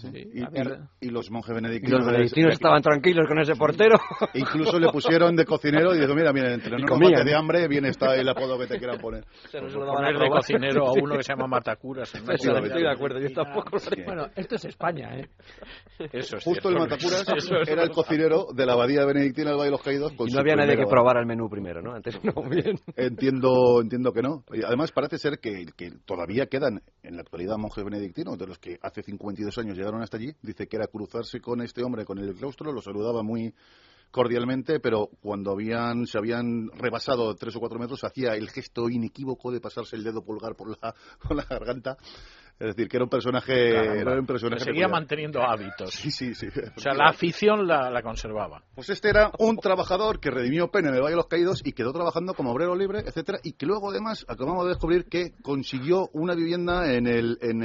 Y los monjes benedictinos... ¿Y los benedictinos estaban tranquilos con ese portero? Incluso le pusieron de cocinero y dijo, mira, entre no nos mate de hambre, bien está el apodo que te quieran poner. Poner de cocinero a uno que se llama Matacuras. Estoy de acuerdo, yo tampoco. Bueno, esto es España, ¿eh? Eso es justo el Matacuras era el cocinero de la abadía benedictina del Valle de los Caídos. Y no había nadie que probara el menú primero, ¿no? Antes no. Bien. Entiendo que no. Además, parece ser que todavía quedan en la actualidad monjes benedictinos, de los que hace 52 años llegaron hasta allí. Dice que era cruzarse con este hombre, con el claustro, lo saludaba muy cordialmente, pero cuando se habían rebasado 3 o 4 metros, hacía el gesto inequívoco de pasarse el dedo pulgar por la garganta. Es decir, que era un personaje... seguía manteniendo hábitos. Sí. O sea, la afición la conservaba. Pues este era un trabajador que redimió pena en el Valle de los Caídos y quedó trabajando como obrero libre, etcétera, y que luego además acabamos de descubrir que consiguió una vivienda en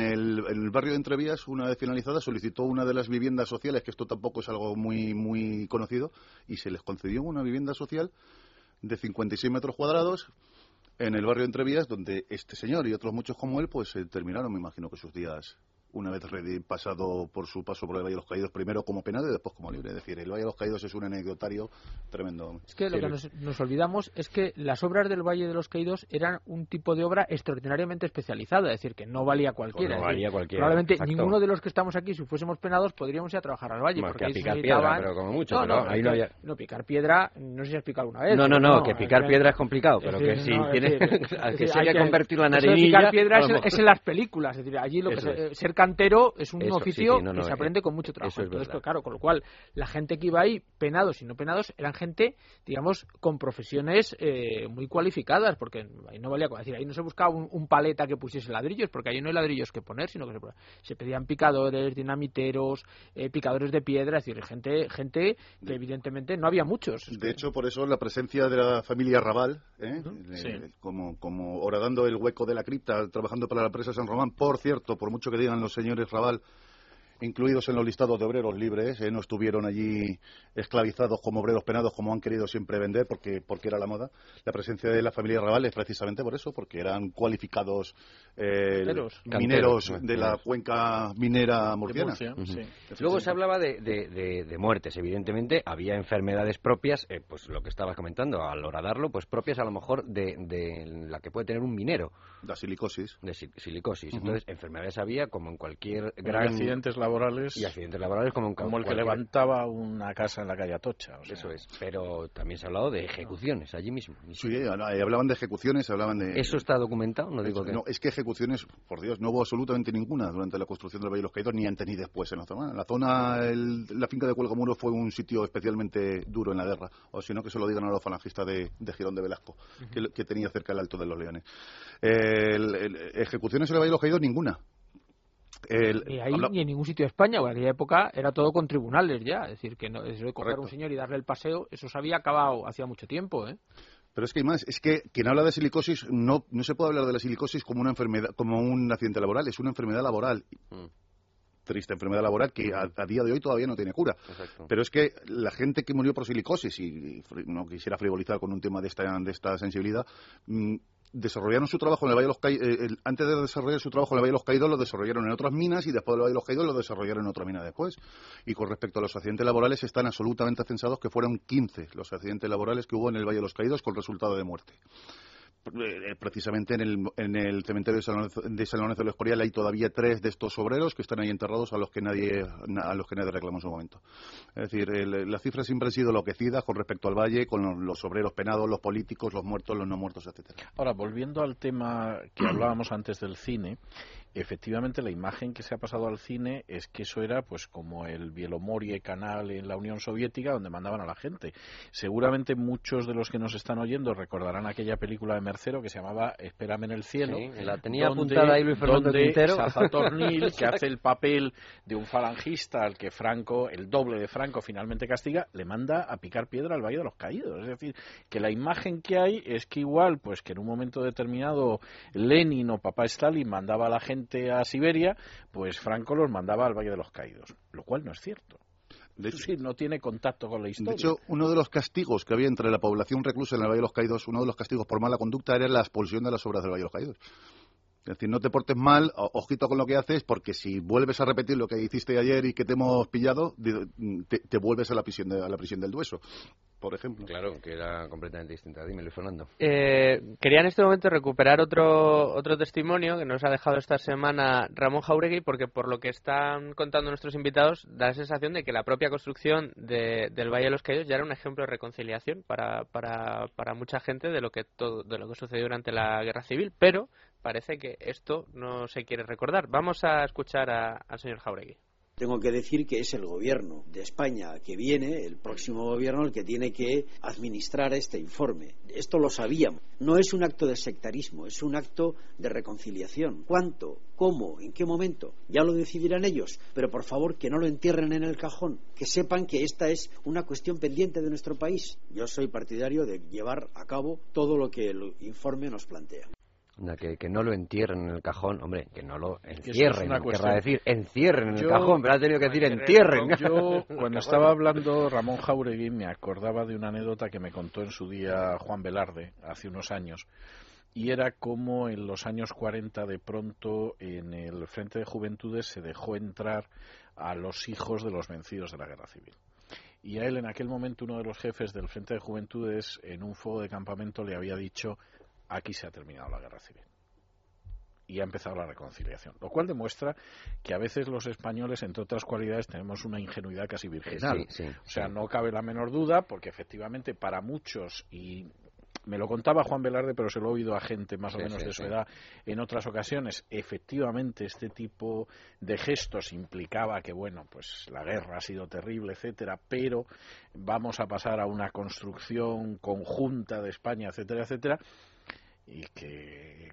el barrio de Entrevías. Una vez finalizada, solicitó una de las viviendas sociales, que esto tampoco es algo muy, muy conocido, y se les concedió una vivienda social de 56 metros cuadrados en el barrio de Entrevías, donde este señor y otros muchos como él, pues terminaron, me imagino, que sus días, una vez pasado por su paso por el Valle de los Caídos, primero como penado y después como libre. Es decir, el Valle de los Caídos es un anecdotario tremendo. Es que lo que nos olvidamos es que las obras del Valle de los Caídos eran un tipo de obra extraordinariamente especializada, es decir, que no valía cualquiera. Pues no valía cualquiera. Probablemente exacto. Ninguno de los que estamos aquí, si fuésemos penados, podríamos ir a trabajar al Valle. Más porque que a ahí picar piedra, pero como mucho. Ahí no había... No, picar piedra, no sé si has picado alguna vez. No, que picar piedra es complicado, pero que si tiene... que se haya convertido la narinilla... Picar piedra es en las películas, es decir, allí ser cantero es un oficio que se aprende con mucho trabajo. Entonces, claro, con lo cual, la gente que iba ahí, penados y no penados, eran gente, digamos, con profesiones muy cualificadas, porque ahí no valía, decir, ahí no se buscaba un paleta que pusiese ladrillos, porque ahí no hay ladrillos que poner, sino que se pedían picadores, dinamiteros, picadores de piedra, es decir, gente que evidentemente no había muchos. De hecho, por eso la presencia de la familia Raval, como horadando el hueco de la cripta, trabajando para la empresa San Román, por cierto, por mucho que digan los señores Raval, incluidos en los listados de obreros libres, no estuvieron allí esclavizados como obreros penados como han querido siempre vender porque era la moda. La presencia de la familia Raval es precisamente por eso, porque eran cualificados mineros de la cuenca minera murciana. Luego se hablaba de muertes, evidentemente había enfermedades propias, pues lo que estabas comentando, al horadarlo, pues propias a lo mejor de la que puede tener un minero. La silicosis. Entonces, enfermedades había como en cualquier gran... accidentes laborales como el que levantaba una casa en la calle Atocha. Eso es, pero también se ha hablado de ejecuciones allí mismo. Sí, hablaban de ejecuciones, hablaban de... ¿Eso está documentado? No, es que ejecuciones, por Dios, no hubo absolutamente ninguna durante la construcción del Valle de los Caídos, ni antes ni después en la zona. La finca de Cuelgamuros fue un sitio especialmente duro en la guerra, o si no que se lo digan a los falangistas de Girón de Velasco, que tenía cerca el Alto de los Leones. Ejecuciones en el Valle de los Caídos, ninguna. Ni ahí ni en ningún sitio de España, en aquella época era todo con tribunales ya, es decir, que no, eso de coger a un señor y darle el paseo, eso se había acabado hacía mucho tiempo, ¿eh? Pero es que hay más, es que quien habla de silicosis no se puede hablar de la silicosis como una enfermedad, como un accidente laboral, es una enfermedad laboral. Triste enfermedad laboral que a día de hoy todavía no tiene cura. Exacto. Pero es que la gente que murió por silicosis, y no quisiera frivolizar con un tema de esta sensibilidad, desarrollaron su trabajo en el Valle de los Caídos, antes de desarrollar su trabajo en el Valle de los Caídos lo desarrollaron en otras minas y después del Valle de los Caídos lo desarrollaron en otra mina después. Y con respecto a los accidentes laborales están absolutamente censados que fueron 15 los accidentes laborales que hubo en el Valle de los Caídos con resultado de muerte. Precisamente en el cementerio de San Lorenzo de la Escorial hay todavía 3 de estos obreros que están ahí enterrados a los que nadie reclamó en su momento. Es decir, las cifras siempre han sido enloquecidas con respecto al valle, con los obreros penados, los políticos, los muertos, los no muertos, etcétera. Ahora, volviendo al tema que hablábamos antes del cine, efectivamente la imagen que se ha pasado al cine es que eso era pues como el Bielomorie canal en la Unión Soviética donde mandaban a la gente. Seguramente muchos de los que nos están oyendo recordarán aquella película de Mercero que se llamaba Espérame en el cielo. Sí, la tenía apuntada ahí Luis Fernando Quintero. Saza Tornil, que hace el papel de un falangista al que Franco, el doble de Franco, finalmente castiga, le manda a picar piedra al Valle de los Caídos. Es decir, que la imagen que hay es que igual, pues que en un momento determinado Lenin o papá Stalin mandaba a la gente a Siberia, pues Franco los mandaba al Valle de los Caídos, lo cual no es cierto. De hecho, sí, no tiene contacto con la historia. De hecho, uno de los castigos que había entre la población reclusa en el Valle de los Caídos, uno de los castigos por mala conducta era la expulsión de las obras del Valle de los Caídos. Es decir, no te portes mal, ojito con lo que haces, porque si vuelves a repetir lo que hiciste ayer y que te hemos pillado, te vuelves a la prisión del Dueso, por ejemplo. Claro, que era completamente distinta. Dime, Luis Fernando. Quería en este momento recuperar otro testimonio que nos ha dejado esta semana Ramón Jáuregui, porque por lo que están contando nuestros invitados, da la sensación de que la propia construcción del Valle de los Caídos ya era un ejemplo de reconciliación para mucha gente de lo que sucedió durante la Guerra Civil, pero parece que esto no se quiere recordar. Vamos a escuchar al señor Jáuregui. Tengo que decir que es el gobierno de España que viene, el próximo gobierno, el que tiene que administrar este informe. Esto lo sabíamos. No es un acto de sectarismo, es un acto de reconciliación. ¿Cuánto? ¿Cómo? ¿En qué momento? Ya lo decidirán ellos, pero por favor que no lo entierren en el cajón, que sepan que esta es una cuestión pendiente de nuestro país. Yo soy partidario de llevar a cabo todo lo que el informe nos plantea. Que no lo entierren en el cajón, hombre, que no lo encierren, querrá decir encierren en el cajón, pero ha tenido que decir entierren. Yo, cuando estaba hablando Ramón Jáuregui, me acordaba de una anécdota que me contó en su día Juan Velarde, hace unos años, y era como en los años 40 de pronto en el Frente de Juventudes se dejó entrar a los hijos de los vencidos de la Guerra Civil. Y a él en aquel momento uno de los jefes del Frente de Juventudes en un fuego de campamento le había dicho: aquí se ha terminado la Guerra Civil y ha empezado la reconciliación, lo cual demuestra que a veces los españoles, entre otras cualidades, tenemos una ingenuidad casi virginal. O sea, no cabe la menor duda, porque efectivamente para muchos, y me lo contaba Juan Velarde, pero se lo he oído a gente más o menos de su edad en otras ocasiones, efectivamente este tipo de gestos implicaba que, bueno, pues la guerra ha sido terrible, etcétera, pero vamos a pasar a una construcción conjunta de España, etcétera, etcétera, y que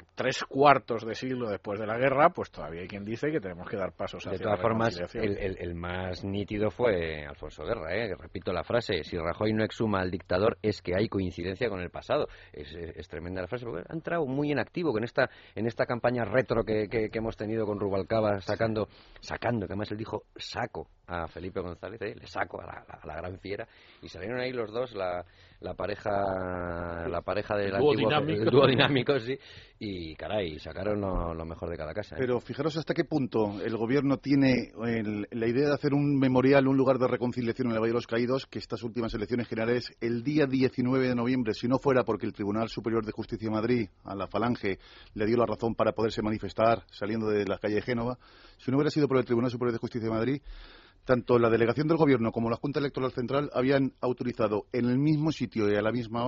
3/4 de siglo después de la guerra, pues todavía hay quien dice que tenemos que dar pasos hacia la reconciliación. De todas formas, el más nítido fue Alfonso Guerra, repito la frase: si Rajoy no exhuma al dictador es que hay coincidencia con el pasado. Es tremenda la frase, porque ha entrado muy en activo con en esta campaña retro que hemos tenido con Rubalcaba, sacando, que además él dijo saco a Felipe González, le saco a la gran fiera, y salieron ahí los dos, la pareja del antiguo dúo dinámico, sí, y caray, sacaron lo mejor de cada casa. Pero fijaros hasta qué punto el gobierno tiene la idea de hacer un memorial, un lugar de reconciliación en el Valle de los Caídos, que estas últimas elecciones generales, el día 19 de noviembre, si no fuera porque el Tribunal Superior de Justicia de Madrid, a la Falange, le dio la razón para poderse manifestar saliendo de la calle de Génova, si no hubiera sido por el Tribunal Superior de Justicia de Madrid, tanto la delegación del Gobierno como la Junta Electoral Central habían autorizado en el mismo sitio y a la misma hora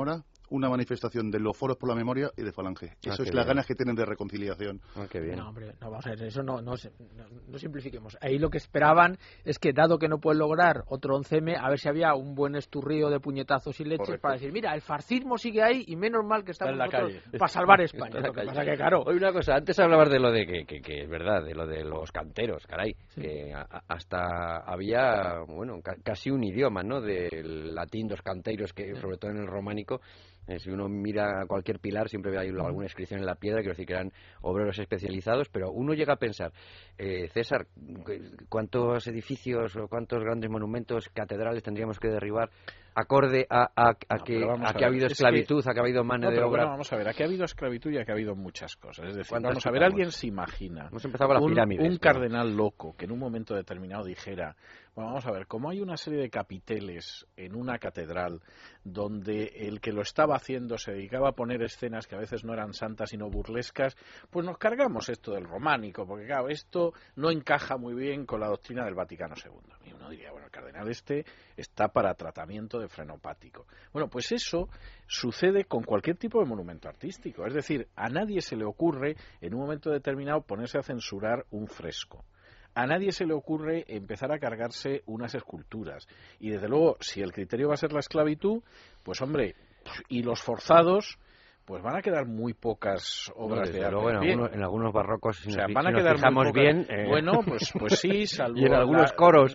una manifestación de los Foros por la Memoria y de Falange. Eso es las ganas que tienen de reconciliación. Qué bien. No, hombre, no, vamos a ver, eso no simplifiquemos. Ahí lo que esperaban es que, dado que no pueden lograr otro 11M, a ver si había un buen esturrío de puñetazos y leches para decir, mira, el fascismo sigue ahí y menos mal que estamos nosotros para salvar España. Lo que pasa que, claro... Oye, una cosa, antes hablabas de lo de que es verdad, de lo de los canteros, caray, que hasta había, bueno, casi un idioma, ¿no?, del latín, dos canteiros, que sobre todo en el románico, si uno mira cualquier pilar siempre ve ahí alguna inscripción en la piedra, quiero decir que eran obreros especializados, pero uno llega a pensar, César, ¿cuántos edificios o cuántos grandes monumentos, catedrales tendríamos que derribar acorde a que ha habido esclavitud, a que ha habido mano de obra? Bueno, vamos a ver, aquí ha habido esclavitud y aquí ha habido muchas cosas. Es decir, vamos a ver, alguien se imagina un cardenal loco que en un momento determinado dijera, bueno, vamos a ver, como hay una serie de capiteles en una catedral donde el que lo estaba haciendo se dedicaba a poner escenas que a veces no eran santas sino burlescas, pues nos cargamos esto del románico, porque claro, esto no encaja muy bien con la doctrina del Vaticano II. Y uno diría, bueno, el cardenal está para tratamiento de frenopático. Bueno, pues eso sucede con cualquier tipo de monumento artístico. Es decir, a nadie se le ocurre en un momento determinado ponerse a censurar un fresco. A nadie se le ocurre empezar a cargarse unas esculturas. Y desde luego, si el criterio va a ser la esclavitud, pues hombre, y los forzados, pues van a quedar muy pocas obras de arte. Luego en algunos barrocos, si van a quedar fijamos bien, bueno, pues sí, salvo y en algunos coros,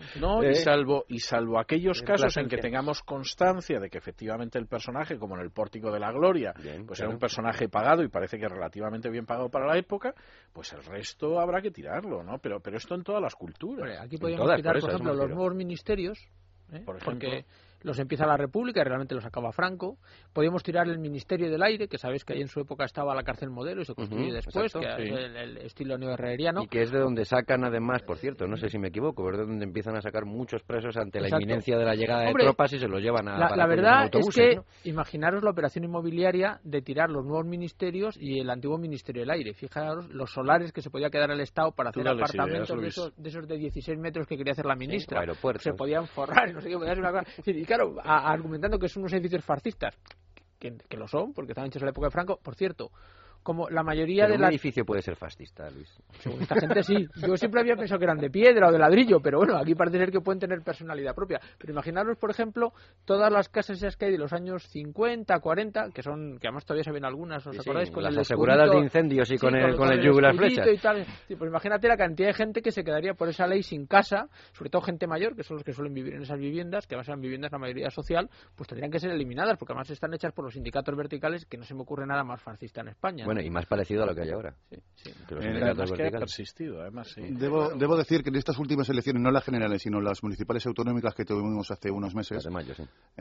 y salvo aquellos casos en que tengamos constancia de que efectivamente el personaje, como en el Pórtico de la Gloria, era un personaje pagado y parece que relativamente bien pagado para la época, pues el resto habrá que tirarlo, ¿no? Pero esto en todas las culturas. Aquí podríamos tirar, por ejemplo, los nuevos ministerios, por ejemplo, porque los empieza la República y realmente los acaba Franco. Podríamos tirar el Ministerio del Aire, que sabéis que ahí en su época estaba la cárcel Modelo y se construyó después, que es el estilo neoherreriano. Y que es de donde sacan además, por cierto, no sé si me equivoco, pero es de donde empiezan a sacar muchos presos ante la inminencia de la llegada de tropas y se los llevan a... La verdad es que, imaginaros la operación inmobiliaria de tirar los nuevos ministerios y el antiguo Ministerio del Aire. Fijaros los solares que se podía quedar el Estado para hacer apartamentos de esos de 16 metros que quería hacer la ministra. Se podían forrar y no sé qué, podía ser una cosa... Y claro, argumentando que son unos edificios fascistas, que lo son, porque estaban hechos en la época de Franco, por cierto, como la mayoría pero de un edificio puede ser fascista, Luis. Según esta gente sí. Yo siempre había pensado que eran de piedra o de ladrillo, pero bueno, aquí parece ser que pueden tener personalidad propia. Pero imaginaros, por ejemplo, todas las casas esas que hay de los años 50, 40, que además todavía se ven algunas, ¿os acordáis? Con las aseguradas de incendios y con el yugo y las flechas. Y tal. Sí, pues imagínate la cantidad de gente que se quedaría por esa ley sin casa, sobre todo gente mayor, que son los que suelen vivir en esas viviendas, que además eran viviendas la mayoría social, pues tendrían que ser eliminadas, porque además están hechas por los sindicatos verticales, que no se me ocurre nada más fascista en España. Bueno, y más parecido a lo que hay ahora. Que ha persistido, además, sí. Debo decir que en estas últimas elecciones, no las generales, sino las municipales autonómicas que tuvimos hace unos meses, de mayo,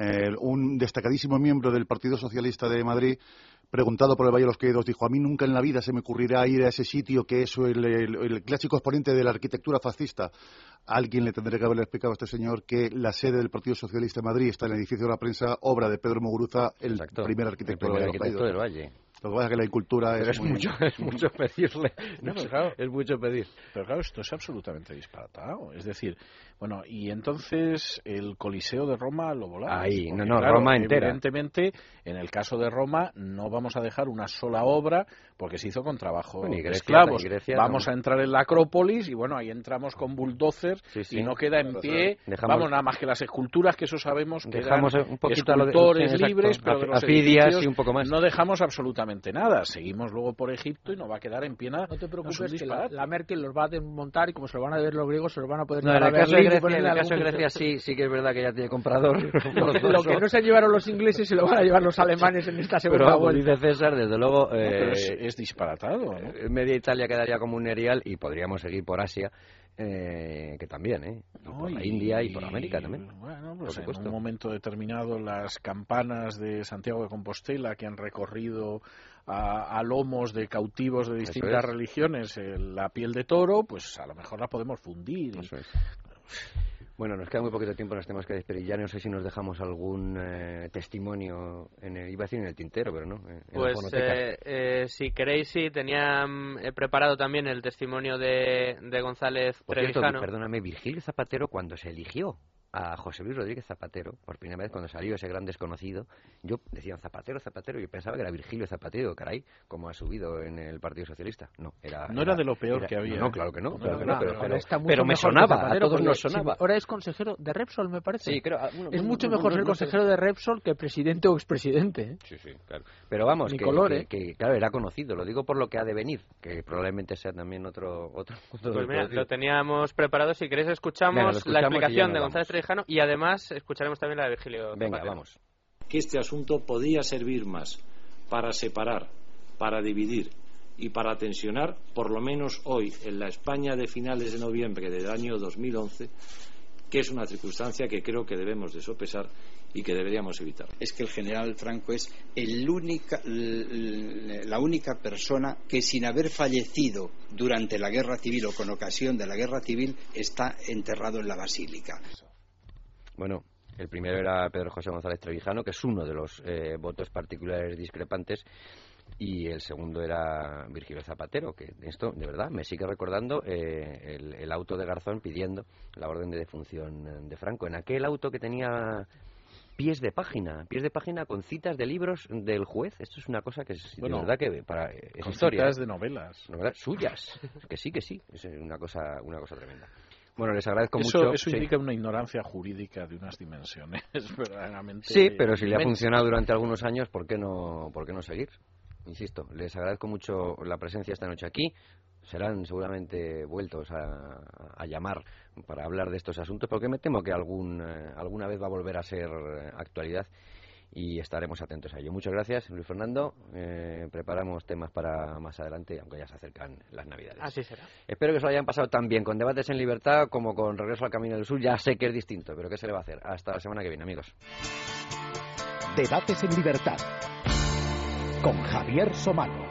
un destacadísimo miembro del Partido Socialista de Madrid, preguntado por el Valle de los Caídos, dijo: a mí nunca en la vida se me ocurrirá ir a ese sitio que es el clásico exponente de la arquitectura fascista. Alguien le tendré que haber explicado a este señor que la sede del Partido Socialista de Madrid está en el edificio de la Prensa, obra de Pedro Muguruza, el primer arquitecto del Valle. Lo que pasa es que la incultura es mucho pedirle. No, claro, es mucho pedir. Pero claro, esto es absolutamente disparatado. Es decir, bueno, y entonces el Coliseo de Roma lo volamos. Ahí, claro, Roma entera. Evidentemente, en el caso de Roma, no vamos a dejar una sola obra porque se hizo con trabajo de esclavos. Vamos a entrar en la Acrópolis y bueno, ahí entramos con bulldozers y no queda en pie. Vamos, nada más que las esculturas, que eso sabemos que dejamos eran un poquito escultores libres, pero de los edificios y un poco más. No dejamos absolutamente nada. Seguimos luego por Egipto y no va a quedar en pie nada. No te preocupes, que la Merkel los va a desmontar y como se lo van a ver los griegos, se los van a poder llevar a Berlín. En el caso de Grecia sí que es verdad que ya tiene comprador. Lo que no se llevaron los ingleses se lo van a llevar los alemanes en esta segunda vuelta. Pero dice César, desde luego... pero es disparatado, ¿no? Media Italia quedaría como un erial y podríamos seguir por Asia. Que también, por la India y por América también. Bueno, pues en un momento determinado las campanas de Santiago de Compostela que han recorrido a lomos de cautivos de distintas religiones la piel de toro, pues a lo mejor la podemos fundir. Eso es. Bueno, nos queda muy poquito tiempo, nos tenemos que despedir. Ya no sé si nos dejamos algún testimonio, iba a decir en el tintero, pero no. Pues si queréis, sí, tenía preparado también el testimonio de González Trevijano. Perdóname, Virgilio Zapatero, cuando se eligió a José Luis Rodríguez Zapatero, por primera vez cuando salió ese gran desconocido, yo decían Zapatero, yo pensaba que era Virgilio Zapatero, caray, como ha subido en el Partido Socialista. No era de lo peor que había. No, claro que no, pero me sonaba, a todos nos sonaba. Ahora es consejero de Repsol, me parece. Sí, creo. Es mucho mejor ser consejero de Repsol que presidente o expresidente. Sí, claro. Pero vamos, que claro, era conocido, lo digo por lo que ha de venir, que probablemente sea también otro pues mira, lo teníamos preparado, si queréis escuchamos la explicación de González Trevijano y además escucharemos también la de Virgilio Zapatero. Venga, vamos. Que este asunto podía servir más para separar, para dividir y para tensionar, por lo menos hoy, en la España de finales de noviembre del año 2011, que es una circunstancia que creo que debemos de sopesar y que deberíamos evitar. Es que el general Franco es la única persona que, sin haber fallecido durante la guerra civil o con ocasión de la guerra civil, está enterrado en la basílica. Bueno, el primero era Pedro José González Trevijano, que es uno de los votos particulares discrepantes, y el segundo era Virgilio Zapatero, que esto, de verdad, me sigue recordando el auto de Garzón pidiendo la orden de defunción de Franco. En aquel auto que tenía pies de página con citas de libros del juez. Esto es una cosa que es, de verdad, que es historia. Citas de novelas suyas. Que sí, es una cosa tremenda. Bueno, les agradezco mucho. Eso indica una ignorancia jurídica de unas dimensiones verdaderamente. Sí, pero si le ha funcionado durante algunos años, ¿por qué no seguir? Insisto, les agradezco mucho la presencia esta noche aquí. Serán seguramente vueltos a llamar para hablar de estos asuntos, porque me temo que alguna vez va a volver a ser actualidad y estaremos atentos a ello. Muchas gracias, Luis Fernando. Preparamos temas para más adelante, aunque ya se acercan las Navidades. Así será. Espero que se lo hayan pasado tan bien con Debates en Libertad como con Regreso al Camino del Sur. Ya sé que es distinto, pero ¿qué se le va a hacer? Hasta la semana que viene, amigos. Debates en Libertad con Javier Somano.